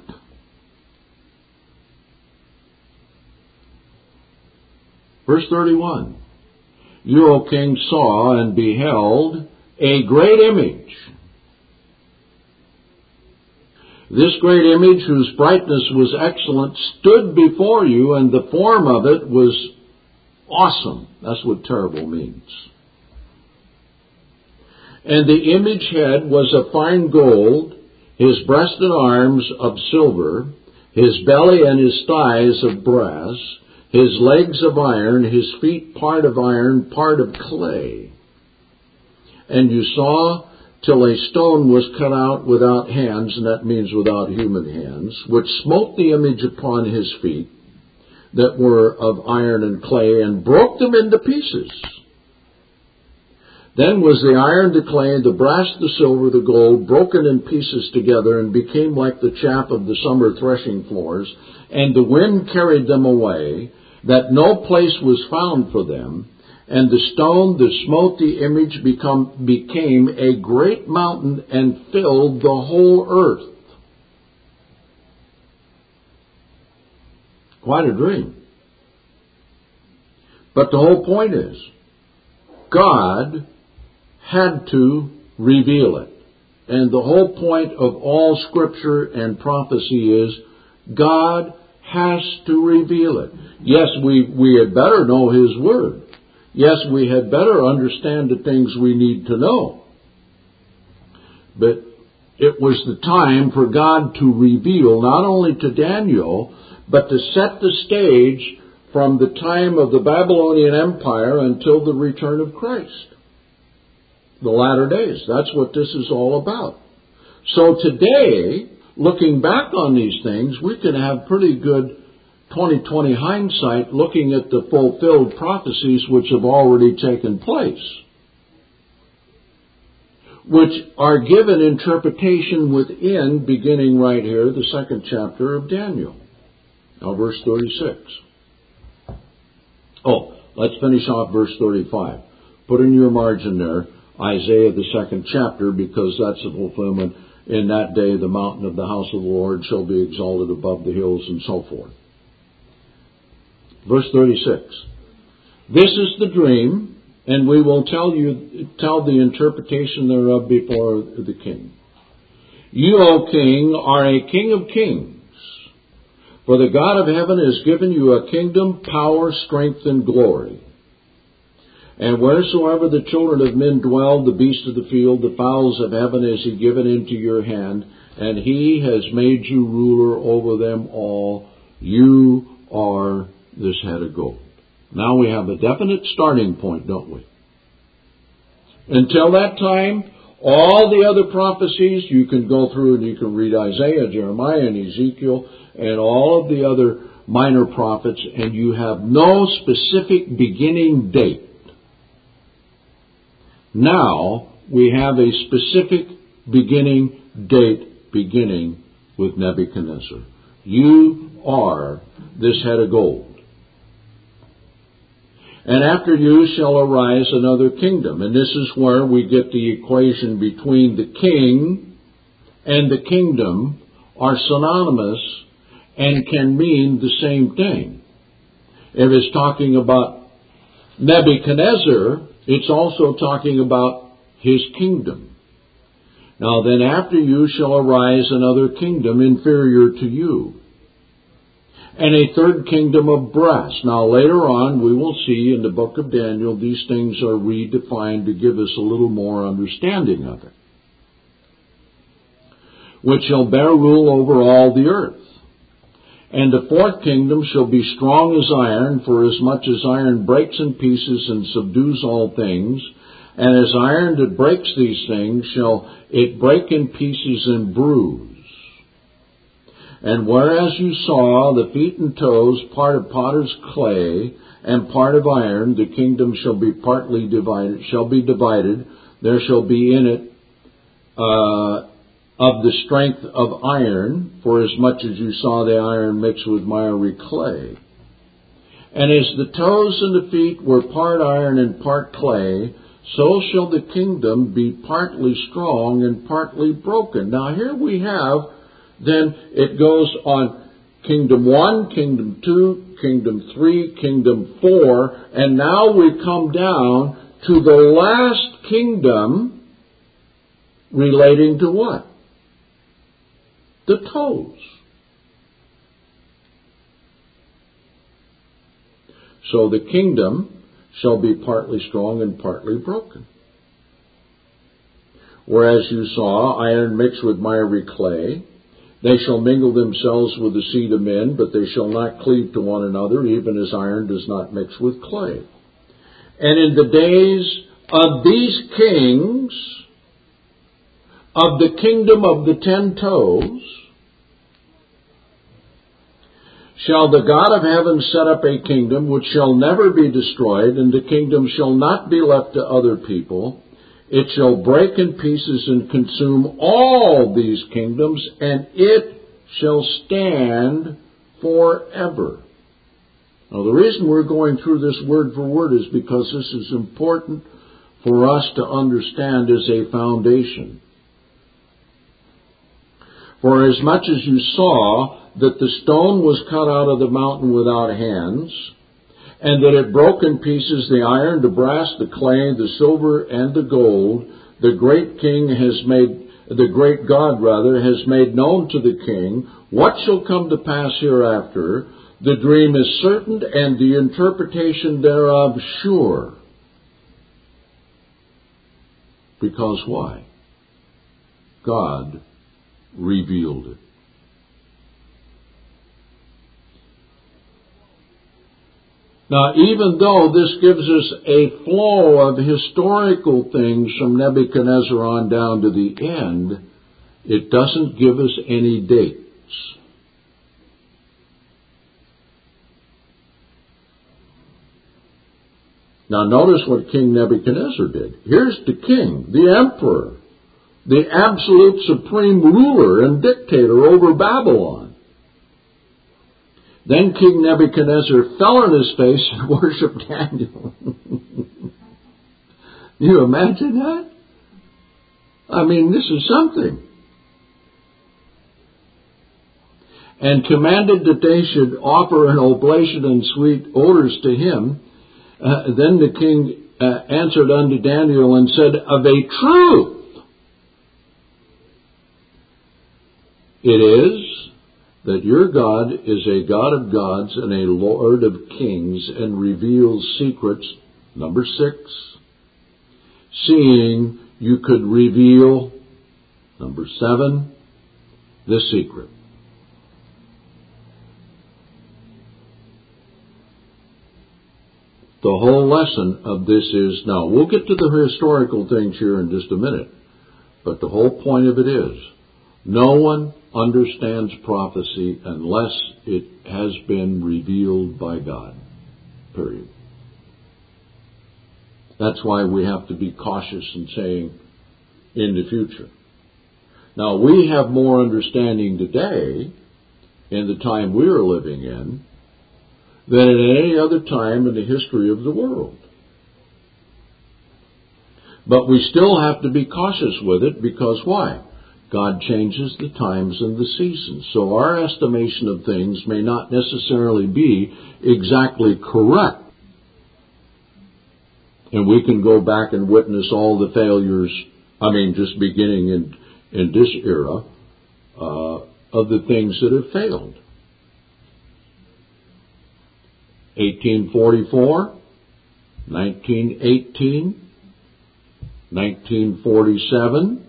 Verse 31. You, O king, saw and beheld a great image. This great image, whose brightness was excellent, stood before you, and the form of it was awesome. That's what terrible means. And the image head was of fine gold, his breast and arms of silver, his belly and his thighs of brass, his legs of iron, his feet part of iron, part of clay. And you saw till a stone was cut out without hands, and that means without human hands, which smote the image upon his feet, that were of iron and clay, and broke them into pieces. Then was the iron, the clay, the brass, the silver, the gold, broken in pieces together, and became like the chaff of the summer threshing floors, and the wind carried them away, that no place was found for them, And the stone that smote the image became a great mountain and filled the whole earth. Quite a dream. But the whole point is, God had to reveal it. And the whole point of all Scripture and prophecy is, God has to reveal it. Yes, we had better know His Word. Yes, we had better understand the things we need to know. But it was the time for God to reveal, not only to Daniel, but to set the stage from the time of the Babylonian Empire until the return of Christ. The latter days. That's what this is all about. So today, looking back on these things, we can have pretty good 20/20 hindsight looking at the fulfilled prophecies which have already taken place, which are given interpretation within, beginning right here, the 2nd chapter of Daniel. Now, verse 36. Oh, let's finish off verse 35. Put in your margin there, Isaiah the 2nd chapter, because that's the fulfillment. In that day the mountain of the house of the Lord shall be exalted above the hills, and so forth. Verse 36. This is the dream, and we will tell the interpretation thereof before the king. You, O king, are a king of kings. For the God of heaven has given you a kingdom, power, strength, and glory. And wheresoever the children of men dwell, the beasts of the field, the fowls of heaven has He given into your hand, and He has made you ruler over them all. You are this head of gold. Now we have a definite starting point, don't we? Until that time, all the other prophecies, you can go through and you can read Isaiah, Jeremiah, and Ezekiel, and all of the other minor prophets, and you have no specific beginning date. Now, we have a specific beginning date, beginning with Nebuchadnezzar. You are this head of gold. And after you shall arise another kingdom. And this is where we get the equation between the king and the kingdom are synonymous and can mean the same thing. If it's talking about Nebuchadnezzar, it's also talking about his kingdom. Now then, after you shall arise another kingdom inferior to you, and a third kingdom of brass. Now later on we will see in the book of Daniel these things are redefined to give us a little more understanding of it. Which shall bear rule over all the earth. And the fourth kingdom shall be strong as iron, for as much as iron breaks in pieces and subdues all things, and as iron that breaks these things shall it break in pieces and bruise. And whereas you saw the feet and toes, part of potter's clay and part of iron, the kingdom shall be divided. There shall be in it of the strength of iron, for as much as you saw the iron mixed with miry clay. And as the toes and the feet were part iron and part clay, so shall the kingdom be partly strong and partly broken. Now here we have, then it goes on kingdom 1, kingdom 2, kingdom 3, kingdom 4, and now we come down to the last kingdom relating to what? The toes. So the kingdom shall be partly strong and partly broken. Whereas you saw iron mixed with miry clay, they shall mingle themselves with the seed of men, but they shall not cleave to one another, even as iron does not mix with clay. And in the days of these kings, of the kingdom of the 10 toes, shall the God of heaven set up a kingdom which shall never be destroyed, and the kingdom shall not be left to other people. It shall break in pieces and consume all these kingdoms, and it shall stand forever. Now, the reason we're going through this word for word is because this is important for us to understand as a foundation. For as much as you saw that the stone was cut out of the mountain without hands, and that it broke in pieces the iron, the brass, the clay, the silver, and the gold, the great God has made known to the king what shall come to pass hereafter. The dream is certain, and the interpretation thereof sure. Because why? God revealed it. Now, even though this gives us a flow of historical things from Nebuchadnezzar on down to the end, it doesn't give us any dates. Now, notice what King Nebuchadnezzar did. Here's the king, the emperor, the absolute supreme ruler and dictator over Babylon. Then King Nebuchadnezzar fell on his face and worshipped Daniel. You imagine that? I mean, this is something. And commanded that they should offer an oblation and sweet odors to him. Then the king answered unto Daniel and said, of a truth, it is that your God is a God of gods and a Lord of kings and reveals secrets. Number 6, seeing you could reveal, number 7, the secret. The whole lesson of this is, now we'll get to the historical things here in just a minute, but the whole point of it is, no one understands prophecy unless it has been revealed by God. Period. That's why we have to be cautious in saying in the future. Now, we have more understanding today, in the time we are living in, than at any other time in the history of the world. But we still have to be cautious with it because why? God changes the times and the seasons. So our estimation of things may not necessarily be exactly correct. And we can go back and witness all the failures, just beginning in this era, of the things that have failed. 1844, 1918, 1947,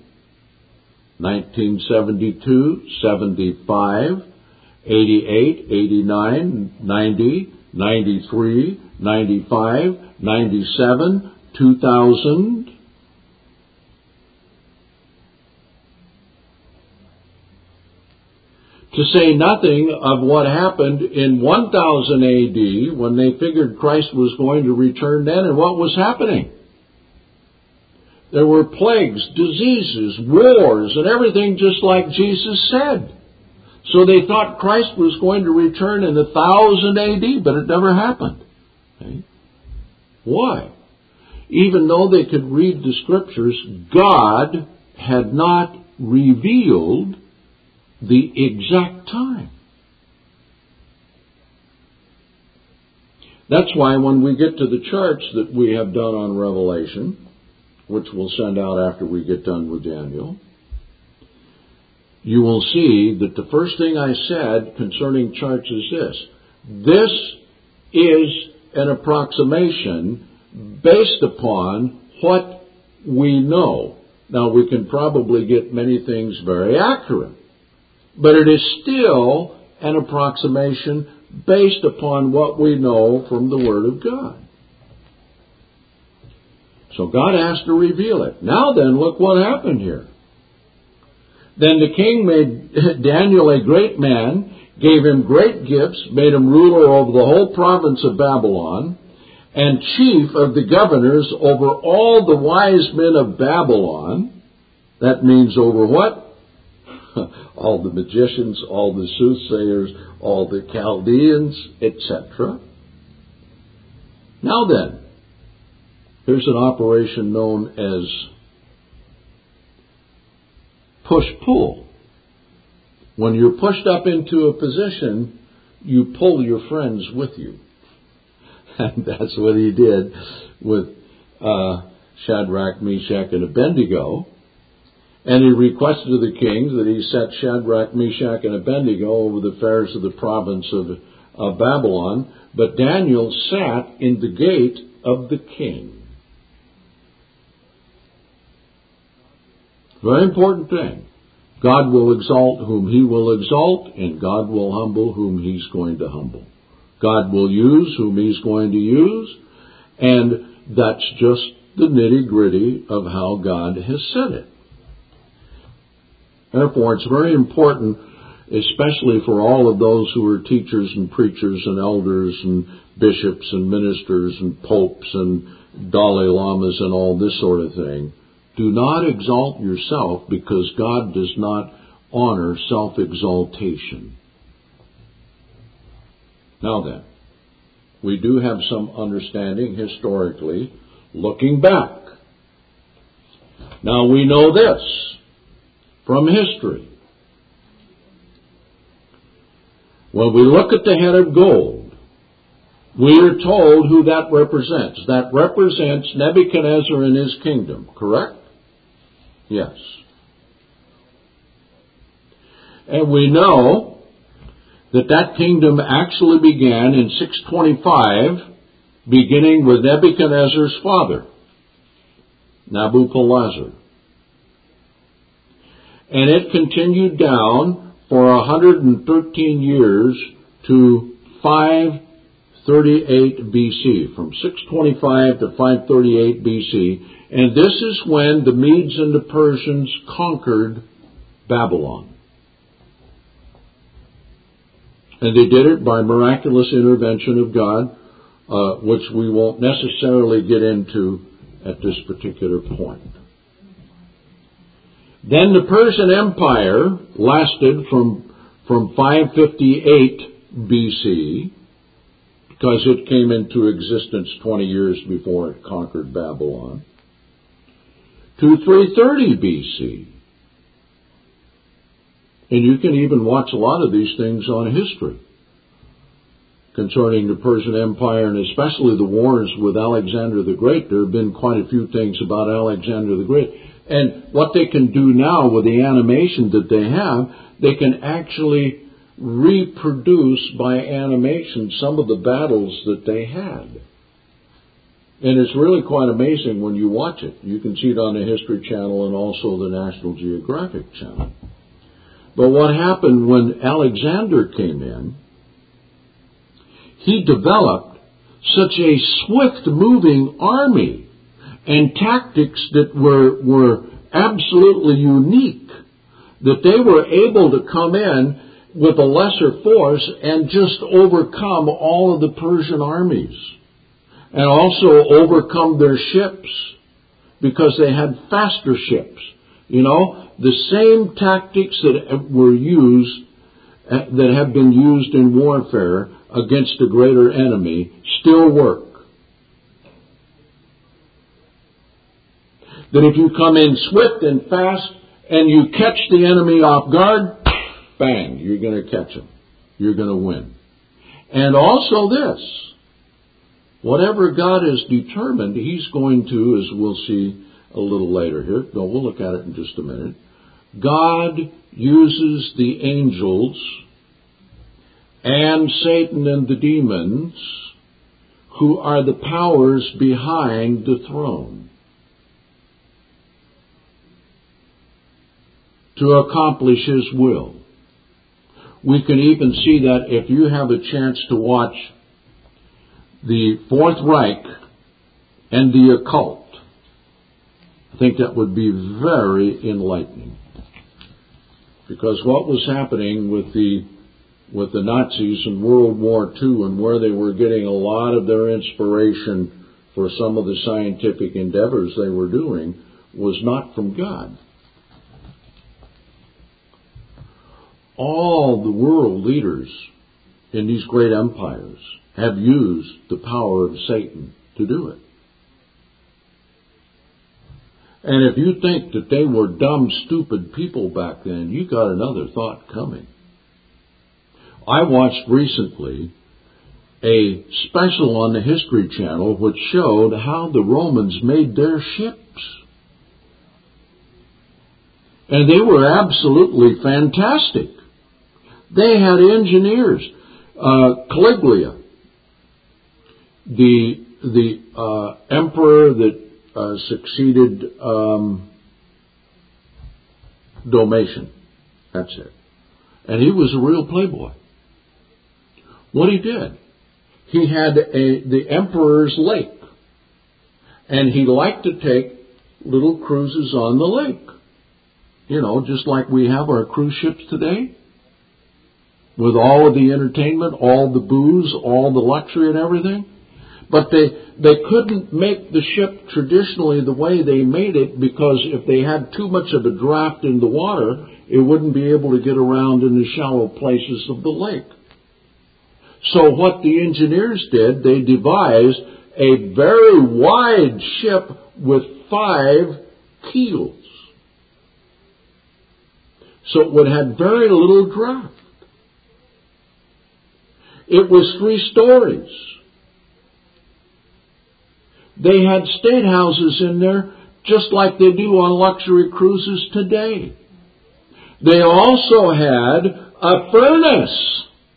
1972, 75, 88, 89, 90, 93, 95, 97, 2000. To say nothing of what happened in 1000 AD when they figured Christ was going to return then, and what was happening. There were plagues, diseases, wars, and everything just like Jesus said. So they thought Christ was going to return in 1000 AD, but it never happened. Okay? Why? Even though they could read the Scriptures, God had not revealed the exact time. That's why when we get to the charts that we have done on Revelation, which we'll send out after we get done with Daniel, you will see that the first thing I said concerning charts is this. This is an approximation based upon what we know. Now, we can probably get many things very accurate, but it is still an approximation based upon what we know from the Word of God. So God has to reveal it. Now then, look what happened here. Then the king made Daniel a great man, gave him great gifts, made him ruler over the whole province of Babylon, and chief of the governors over all the wise men of Babylon. That means over what? All the magicians, all the soothsayers, all the Chaldeans, etc. Now then, here's an operation known as push-pull. When you're pushed up into a position, you pull your friends with you. And that's what he did with Shadrach, Meshach, and Abednego. And he requested of the king that he set Shadrach, Meshach, and Abednego over the affairs of the province of Babylon. But Daniel sat in the gate of the king. Very important thing. God will exalt whom he will exalt, and God will humble whom he's going to humble. God will use whom he's going to use, and that's just the nitty-gritty of how God has said it. Therefore, it's very important, especially for all of those who are teachers and preachers and elders and bishops and ministers and popes and Dalai Lamas and all this sort of thing. Do not exalt yourself, because God does not honor self-exaltation. Now then, we do have some understanding historically, looking back. Now we know this from history. When we look at the head of gold, we are told who that represents. That represents Nebuchadnezzar and his kingdom, correct? Yes. And we know that kingdom actually began in 625, beginning with Nebuchadnezzar's father, Nabopolassar. And it continued down for 113 years to 538 BC, from 625 to 538 BC. And this is when the Medes and the Persians conquered Babylon. And they did it by miraculous intervention of God, which we won't necessarily get into at this particular point. Then the Persian Empire lasted from 558 BC, because it came into existence 20 years before it conquered Babylon, to 330 BC. And you can even watch a lot of these things on history concerning the Persian Empire, and especially the wars with Alexander the Great. There have been quite a few things about Alexander the Great. And what they can do now with the animation that they have, they can actually reproduce by animation some of the battles that they had. And it's really quite amazing when you watch it. You can see it on the History Channel and also the National Geographic Channel. But what happened when Alexander came in, he developed such a swift-moving army and tactics that were absolutely unique, that they were able to come in with a lesser force and just overcome all of the Persian armies, and also overcome their ships, because they had faster ships. You know, the same tactics that were used, that have been used in warfare against a greater enemy, still work. That if you come in swift and fast and you catch the enemy off guard, bang, you're going to catch him. You're going to win. And also this, whatever God has determined, He's going to, as we'll see a little later here, we'll look at it in just a minute, God uses the angels and Satan and the demons, who are the powers behind the throne, to accomplish His will. We can even see that if you have a chance to watch the Fourth Reich and the occult. I think that would be very enlightening. Because what was happening with the Nazis in World War II, and where they were getting a lot of their inspiration for some of the scientific endeavors they were doing, was not from God. All the world leaders in these great empires have used the power of Satan to do it. And if you think that they were dumb, stupid people back then, you got another thought coming. I watched recently a special on the History Channel which showed how the Romans made their ships. And they were absolutely fantastic. They had engineers. Caligula, the emperor that succeeded Domitian. That's it. And he was a real playboy. What he did, he had the emperor's lake. And he liked to take little cruises on the lake. You know, just like we have our cruise ships today. With all of the entertainment, all the booze, all the luxury and everything. But they couldn't make the ship traditionally the way they made it, because if they had too much of a draft in the water, it wouldn't be able to get around in the shallow places of the lake. So what the engineers did, they devised a very wide ship with 5 keels. So it would have very little draft. It was 3 stories. They had state houses in there just like they do on luxury cruises today. They also had a furnace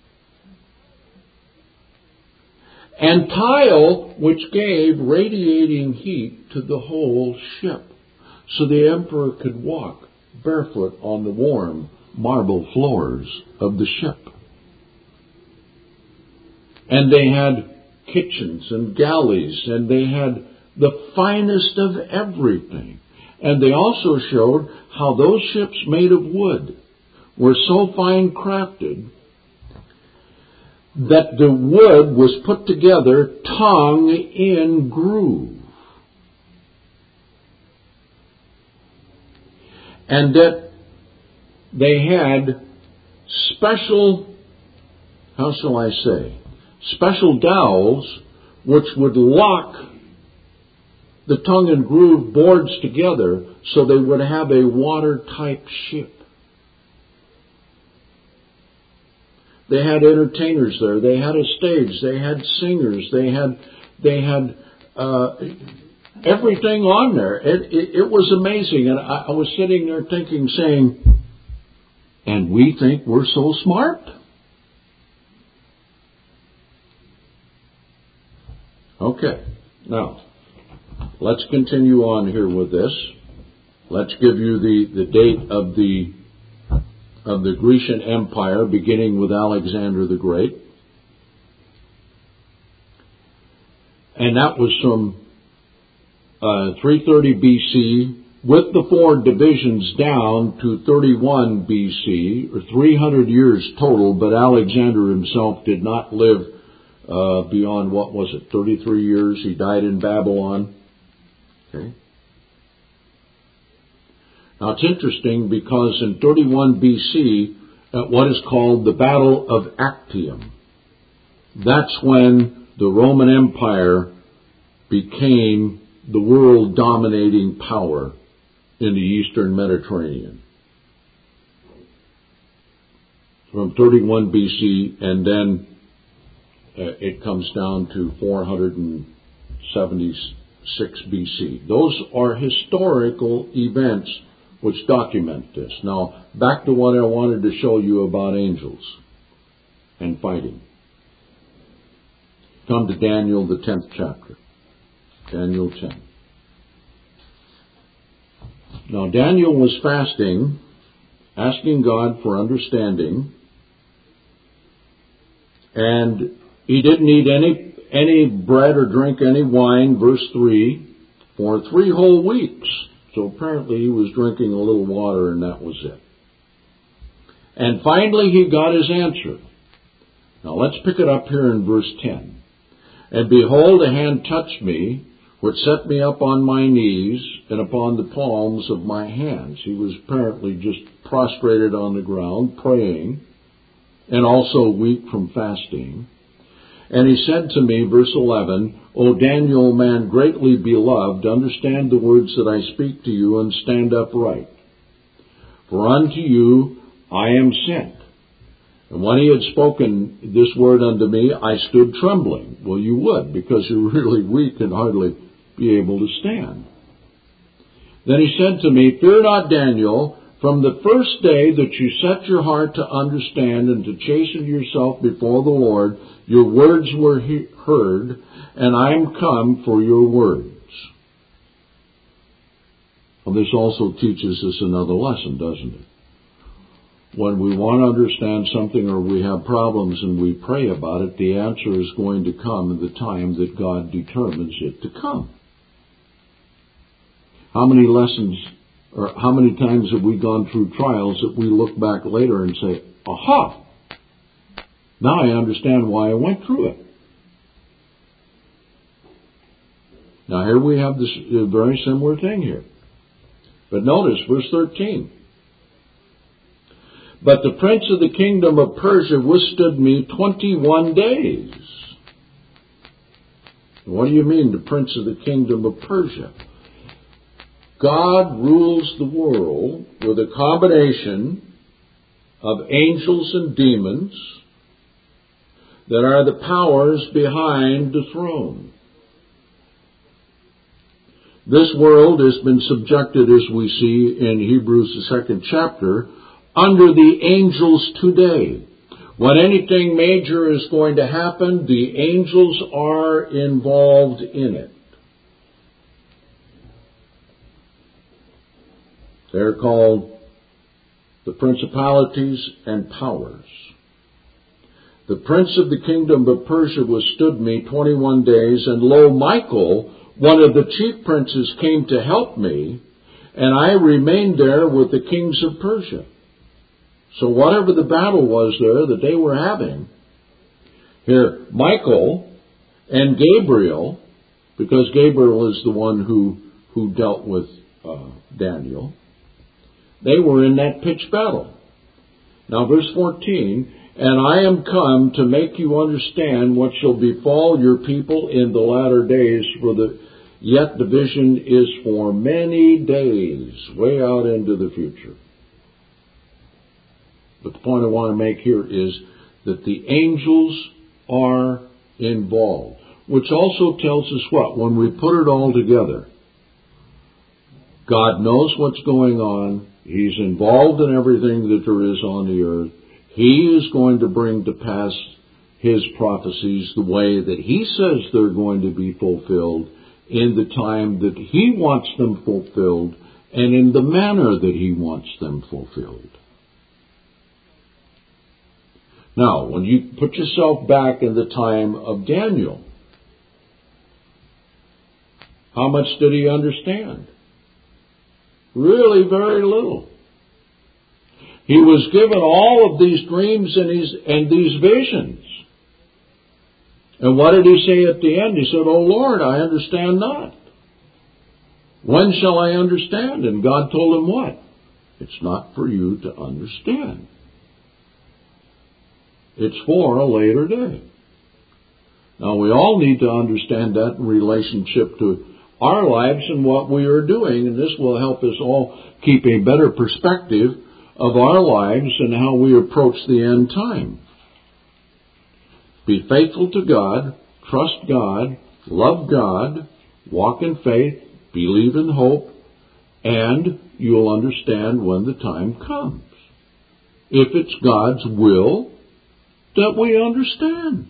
and tile which gave radiating heat to the whole ship, so the emperor could walk barefoot on the warm marble floors of the ship. And they had kitchens and galleys, and they had the finest of everything. And they also showed how those ships made of wood were so fine crafted that the wood was put together tongue in groove. And that they had special, how shall I say, special dowels which would lock the tongue and groove boards together so they would have a watertight ship. They had entertainers there. They had a stage. They had singers. They had everything on there. It was amazing. And I was sitting there thinking, saying, and we think we're so smart? Okay, now, let's continue on here with this. Let's give you the date of the Grecian Empire, beginning with Alexander the Great. And that was from 330 BC, with the 4 divisions down to 31 BC, or 300 years total, but Alexander himself did not live beyond, 33 years. He died in Babylon. Okay. Now it's interesting because in 31 BC, at what is called the Battle of Actium, that's when the Roman Empire became the world-dominating power in the Eastern Mediterranean. From 31 BC, and then it comes down to 476 BC. Those are historical events which document this. Now, back to what I wanted to show you about angels and fighting. Come to Daniel, the 10th chapter. Daniel 10. Now, Daniel was fasting, asking God for understanding, and he didn't eat any bread or drink any wine, verse 3, for 3 whole weeks. So apparently he was drinking a little water and that was it. And finally he got his answer. Now let's pick it up here in verse 10. And behold, a hand touched me, which set me up on my knees and upon the palms of my hands. He was apparently just prostrated on the ground, praying, and also weak from fasting. And he said to me, verse 11, O Daniel, man greatly beloved, understand the words that I speak to you, and stand upright. For unto you I am sent. And when he had spoken this word unto me, I stood trembling. Well, you would, because you're really weak and hardly be able to stand. Then he said to me, Fear not, Daniel, from the first day that you set your heart to understand and to chasten yourself before the Lord, your words were heard, and I am come for your words. Well, this also teaches us another lesson, doesn't it? When we want to understand something or we have problems and we pray about it, the answer is going to come in the time that God determines it to come. How many lessons or how many times have we gone through trials that we look back later and say, aha, now I understand why I went through it. Now here we have this very similar thing here. But notice verse 13. But the prince of the kingdom of Persia withstood me 21 days. What do you mean, the prince of the kingdom of Persia? God rules the world with a combination of angels and demons that are the powers behind the throne. This world has been subjected, as we see in Hebrews, the 2nd chapter, under the angels today. When anything major is going to happen, the angels are involved in it. They're called the principalities and powers. The prince of the kingdom of Persia withstood me 21 days, and lo, Michael, one of the chief princes, came to help me, and I remained there with the kings of Persia. So whatever the battle was there that they were having, here, Michael and Gabriel, because Gabriel is the one who dealt with Daniel, they were in that pitched battle. Now verse 14, and I am come to make you understand what shall befall your people in the latter days, yet the vision is for many days, way out into the future. But the point I want to make here is that the angels are involved, which also tells us what? When we put it all together, God knows what's going on. He's involved in everything that there is on the earth. He is going to bring to pass His prophecies the way that He says they're going to be fulfilled, in the time that He wants them fulfilled, and in the manner that He wants them fulfilled. Now, when you put yourself back in the time of Daniel, how much did he understand? Really very little. He was given all of these dreams and these visions. And what did he say at the end? He said, O Lord, I understand not. When shall I understand? And God told him what? It's not for you to understand. It's for a later day. Now we all need to understand that in relationship to our lives and what we are doing, and this will help us all keep a better perspective of our lives and how we approach the end time. Be faithful to God, trust God, love God, walk in faith, believe in hope, and you'll understand when the time comes. If it's God's will that we understand.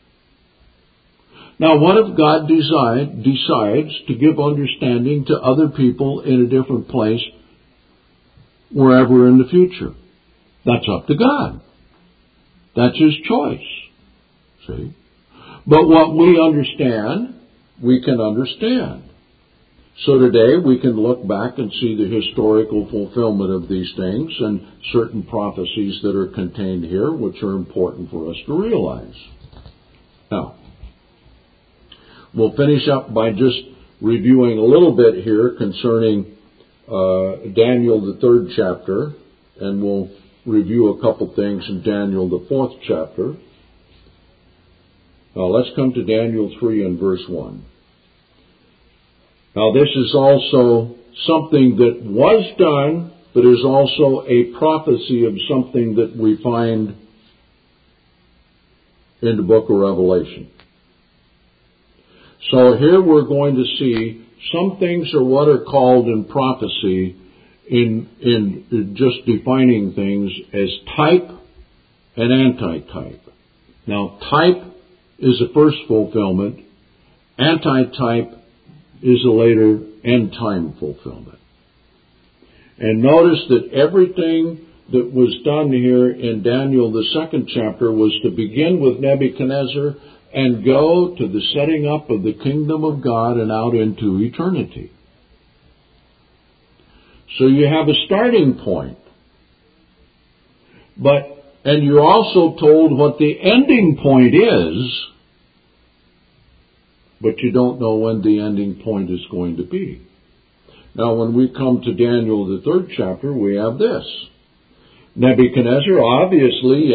Now, what if God decides to give understanding to other people in a different place wherever in the future? That's up to God. That's His choice. See? But what we understand, we can understand. So today we can look back and see the historical fulfillment of these things and certain prophecies that are contained here, which are important for us to realize. Now, we'll finish up by just reviewing a little bit here concerning Daniel, the 3rd chapter, and we'll review a couple things in Daniel, the 4th chapter. Now let's come to Daniel 3 and verse 1. Now this is also something that was done, but is also a prophecy of something that we find in the book of Revelation. So here we're going to see some things are what are called in prophecy in just defining things as type and antitype. Now type is the first fulfillment. Antitype is a later end time fulfillment. And notice that everything that was done here in Daniel, the second chapter, was to begin with Nebuchadnezzar and go to the setting up of the kingdom of God and out into eternity. So you have a starting point. And you're also told what the ending point is, but you don't know when the ending point is going to be. Now, when we come to Daniel, the third chapter, we have this. Nebuchadnezzar, obviously,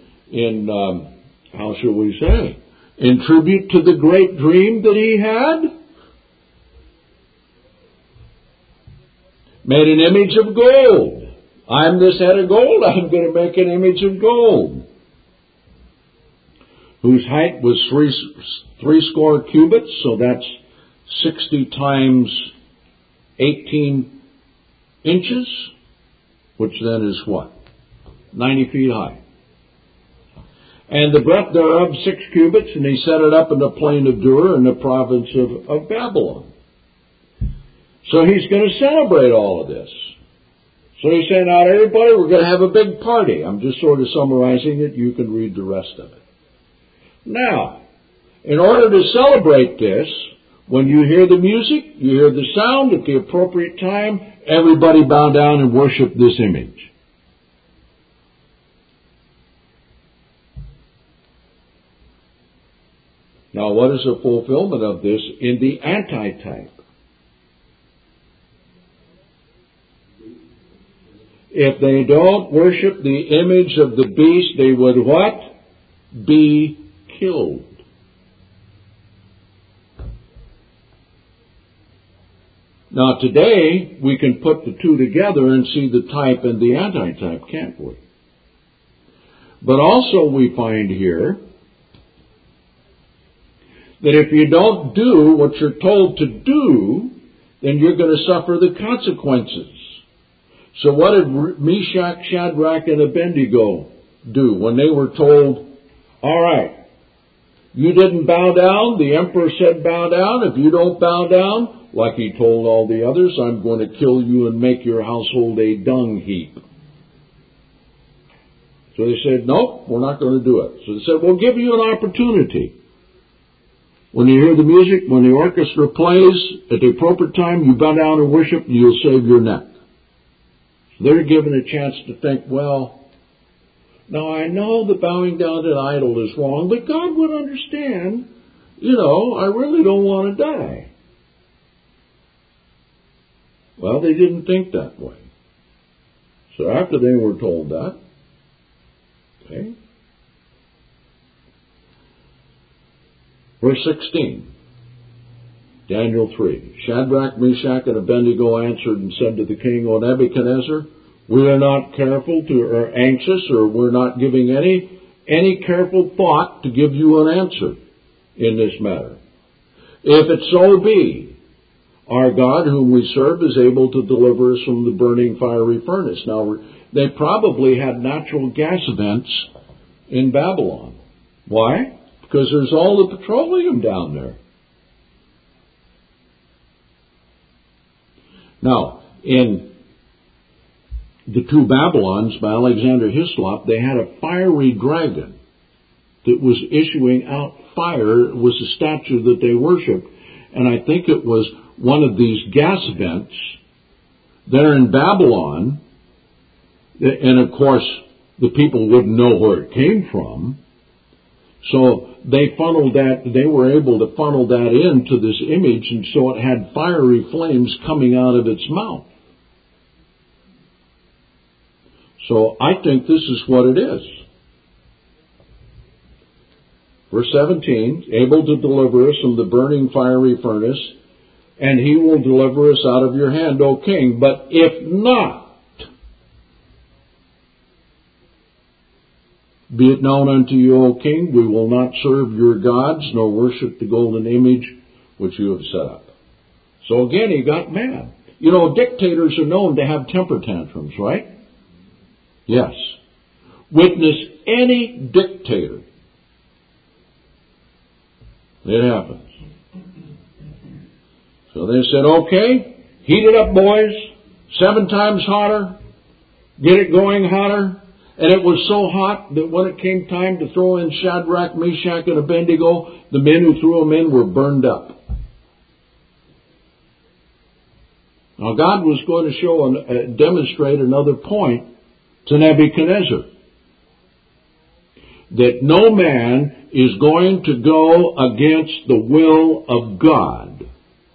how shall we say, in tribute to the great dream that he had, made an image of gold. I'm this head of gold, I'm going to make an image of gold, whose height was 60 cubits, so that's 60 times 18 inches, which then is what? 90 feet high. And the breadth thereof 6 cubits, and he set it up in the plain of Dura in the province of Babylon. So he's going to celebrate all of this. So he's saying, now everybody, we're going to have a big party. I'm just sort of summarizing it. You can read the rest of it. Now, in order to celebrate this, when you hear the music, you hear the sound at the appropriate time, everybody bow down and worship this image. Now, what is the fulfillment of this in the antitype? If they don't worship the image of the beast, they would what? Be killed. Now today, we can put the two together and see the type and the antitype, can't we? But also we find here that if you don't do what you're told to do, then you're going to suffer the consequences. So what did Meshach, Shadrach, and Abednego do when they were told, all right, you didn't bow down, the emperor said bow down, if you don't bow down, like he told all the others, I'm going to kill you and make your household a dung heap. So they said, nope, we're not going to do it. So they said, we'll give you an opportunity. When you hear the music, when the orchestra plays, at the appropriate time, you bow down and worship, and you'll save your neck. So they're given a chance to think, well, now I know that bowing down to an idol is wrong, but God would understand, I really don't want to die. Well, they didn't think that way. So after they were told that, okay. Verse 16, Daniel 3. Shadrach, Meshach, and Abednego answered and said to the king, O Nebuchadnezzar, we are not careful or anxious, or we're not giving any careful thought to give you an answer in this matter. If it so be, our God whom we serve is able to deliver us from the burning fiery furnace. Now, they probably had natural gas vents in Babylon. Why? Because there's all the petroleum down there. Now, in the two Babylons by Alexander Hislop, they had a fiery dragon that was issuing out fire. It was a statue that they worshipped. And I think it was one of these gas vents there in Babylon. And of course, the people wouldn't know where it came from. So they were able to funnel that into this image, and so it had fiery flames coming out of its mouth. So I think this is what it is. Verse 17, able to deliver us from the burning fiery furnace, and he will deliver us out of your hand, O king. But if not, be it known unto you, O king, we will not serve your gods, nor worship the golden image which you have set up. So again, he got mad. You know, dictators are known to have temper tantrums, right? Yes. Witness any dictator. It happens. So they said, okay, heat it up, boys. 7 times hotter. Get it going hotter. And it was so hot that when it came time to throw in Shadrach, Meshach, and Abednego, the men who threw them in were burned up. Now God was going to show and demonstrate another point to Nebuchadnezzar. That no man is going to go against the will of God.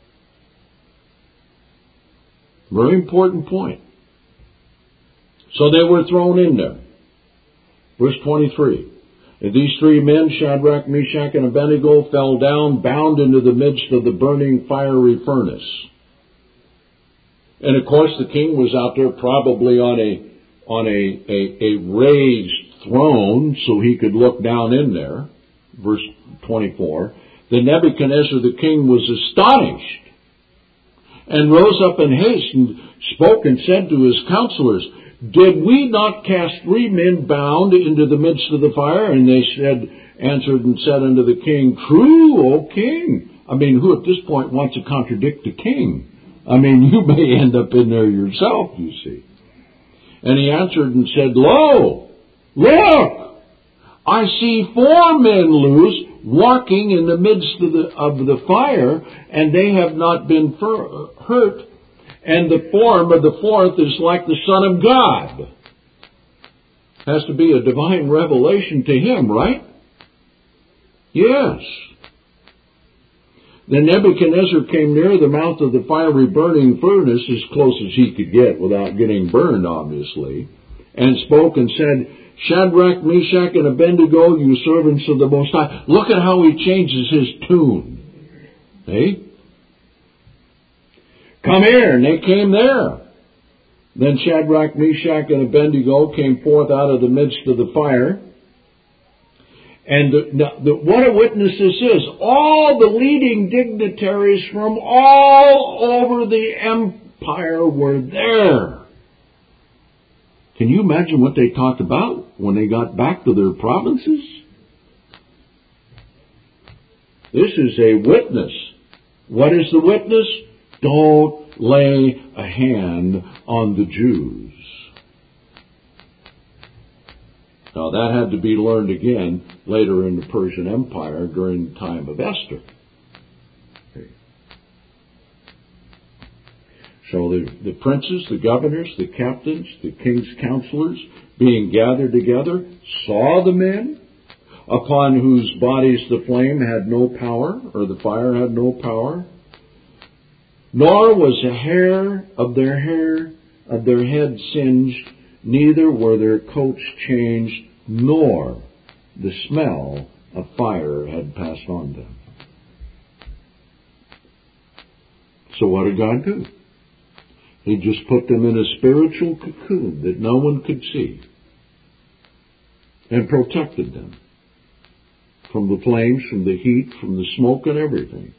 Very important point. So they were thrown in there. Verse 23. And these 3 men, Shadrach, Meshach, and Abednego, fell down, bound into the midst of the burning fiery furnace. And of course the king was out there probably on a raised throne so he could look down in there. Verse 24. Then Nebuchadnezzar the king was astonished and rose up in haste and spoke and said to his counselors, did we not cast 3 men bound into the midst of the fire? And they answered and said unto the king, true, O king. I mean, who at this point wants to contradict the king? I mean, you may end up in there yourself, you see. And he answered and said, lo, look, I see 4 men loose, walking in the midst of the fire, and they have not been hurt. And the form of the 4th is like the Son of God. Has to be a divine revelation to him, right? Yes. Then Nebuchadnezzar came near the mouth of the fiery burning furnace, as close as he could get without getting burned, obviously, and spoke and said, Shadrach, Meshach, and Abednego, you servants of the Most High. Look at how he changes his tune. Hey? Come here, and they came there. Then Shadrach, Meshach, and Abednego came forth out of the midst of the fire. And what a witness this is. All the leading dignitaries from all over the empire were there. Can you imagine what they talked about when they got back to their provinces? This is a witness. What is the witness? Don't lay a hand on the Jews. Now that had to be learned again later in the Persian Empire during the time of Esther. Okay. So the princes, the governors, the captains, the king's counselors being gathered together saw the men upon whose bodies the flame had no power, or the fire had no power, nor was a hair of their head singed, neither were their coats changed, nor the smell of fire had passed on them. So what did God do? He just put them in a spiritual cocoon that no one could see and protected them from the flames, from the heat, from the smoke and everything.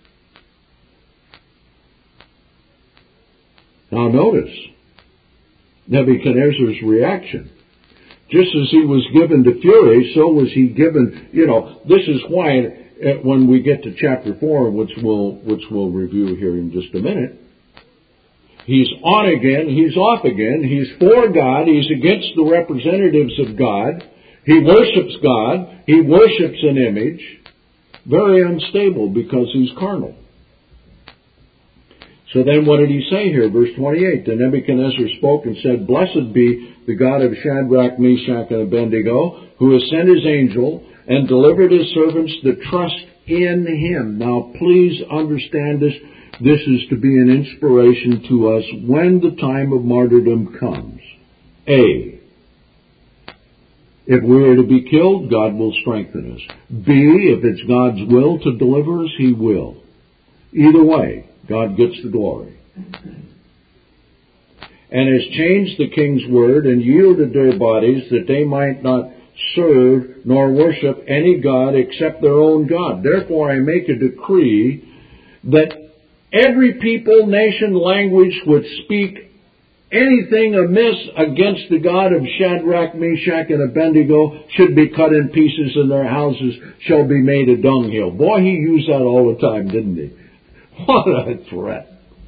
Now notice Nebuchadnezzar's reaction. Just as he was given to fury, so was he given, this is why when we get to chapter 4, which we'll review here in just a minute, he's on again, he's off again, he's for God, he's against the representatives of God, he worships God, he worships an image, very unstable because he's carnal. So then what did he say here? Verse 28, then Nebuchadnezzar spoke and said, blessed be the God of Shadrach, Meshach, and Abednego, who has sent his angel and delivered his servants that trust in him. Now please understand this. This is to be an inspiration to us when the time of martyrdom comes. A, If we are to be killed, God will strengthen us. B, if it's God's will to deliver us, He will. Either way, God gets the glory. And has changed the king's word and yielded their bodies that they might not serve nor worship any god except their own God. Therefore I make a decree that every people, nation, language would speak anything amiss against the God of Shadrach, Meshach, and Abednego should be cut in pieces, and their houses shall be made a dunghill. Boy, he used that all the time, didn't he? What a threat.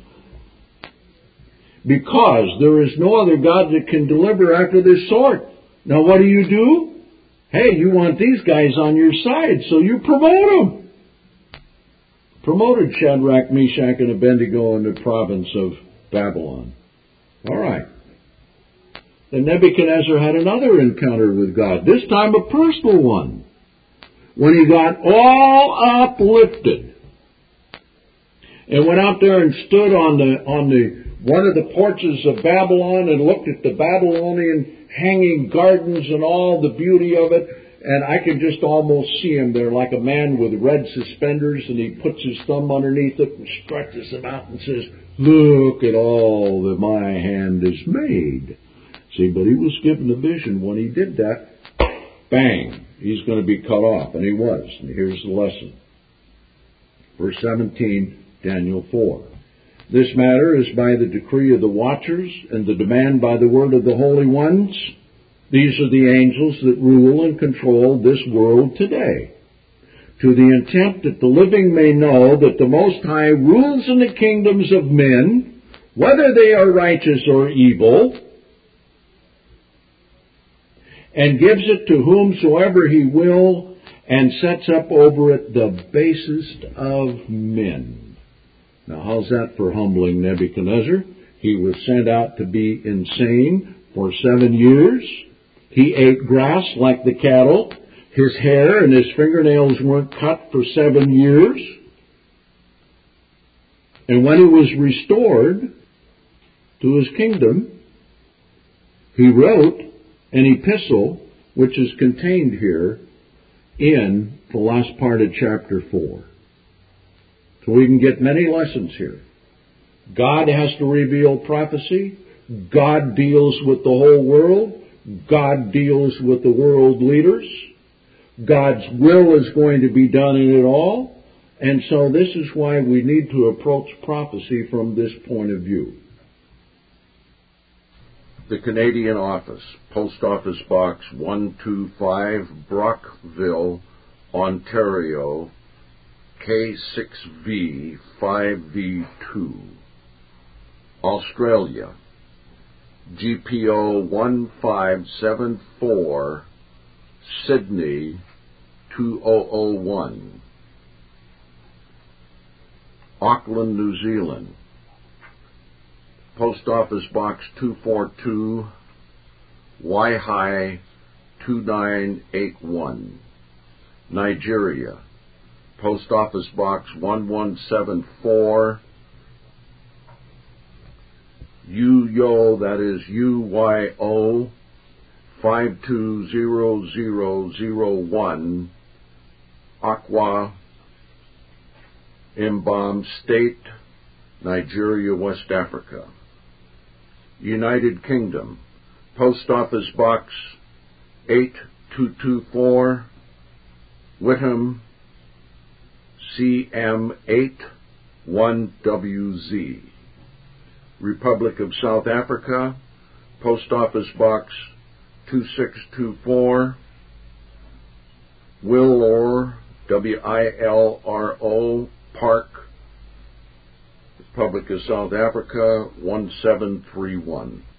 Because there is no other God that can deliver after this sort. Now what do? Hey, you want these guys on your side, so you promote them. Promoted Shadrach, Meshach, and Abednego in the province of Babylon. All right. Then Nebuchadnezzar had another encounter with God, this time a personal one, when he got all uplifted and went out there and stood on the one of the porches of Babylon and looked at the Babylonian hanging gardens and all the beauty of it. And I can just almost see him there like a man with red suspenders, and he puts his thumb underneath it and stretches them out and says, "Look at all that my hand has made." See, but he was given a vision. When he did that, bang, he's going to be cut off. And he was. And here's the lesson. Verse 17, Daniel 4. This matter is by the decree of the watchers and the demand by the word of the holy ones. These are the angels that rule and control this world today, to the intent that the living may know that the Most High rules in the kingdoms of men, whether they are righteous or evil, and gives it to whomsoever He will, and sets up over it the basest of men. Now, how's that for humbling Nebuchadnezzar? He was sent out to be insane for 7 years. He ate grass like the cattle. His hair and his fingernails weren't cut for 7 years. And when he was restored to his kingdom, he wrote an epistle, which is contained here in the last part of chapter 4. So we can get many lessons here. God has to reveal prophecy. God deals with the whole world. God deals with the world leaders. God's will is going to be done in it all. And so this is why we need to approach prophecy from this point of view. The Canadian Office, Post Office Box 125, Brockville, Ontario, K6V 5V2. Australia, GPO 1574, Sydney 2001. Auckland, New Zealand, Post Office Box 242, Waihi 2981. Nigeria, Post Office Box 1174, Uyo, that is UYO 520001, Akwa, Mbam State, Nigeria, West Africa. United Kingdom, Post Office Box 8224, Whitham, CM8 1WZ. Republic of South Africa, Post Office Box 2624, Willor, WILRO, Park, Republic of South Africa 1731.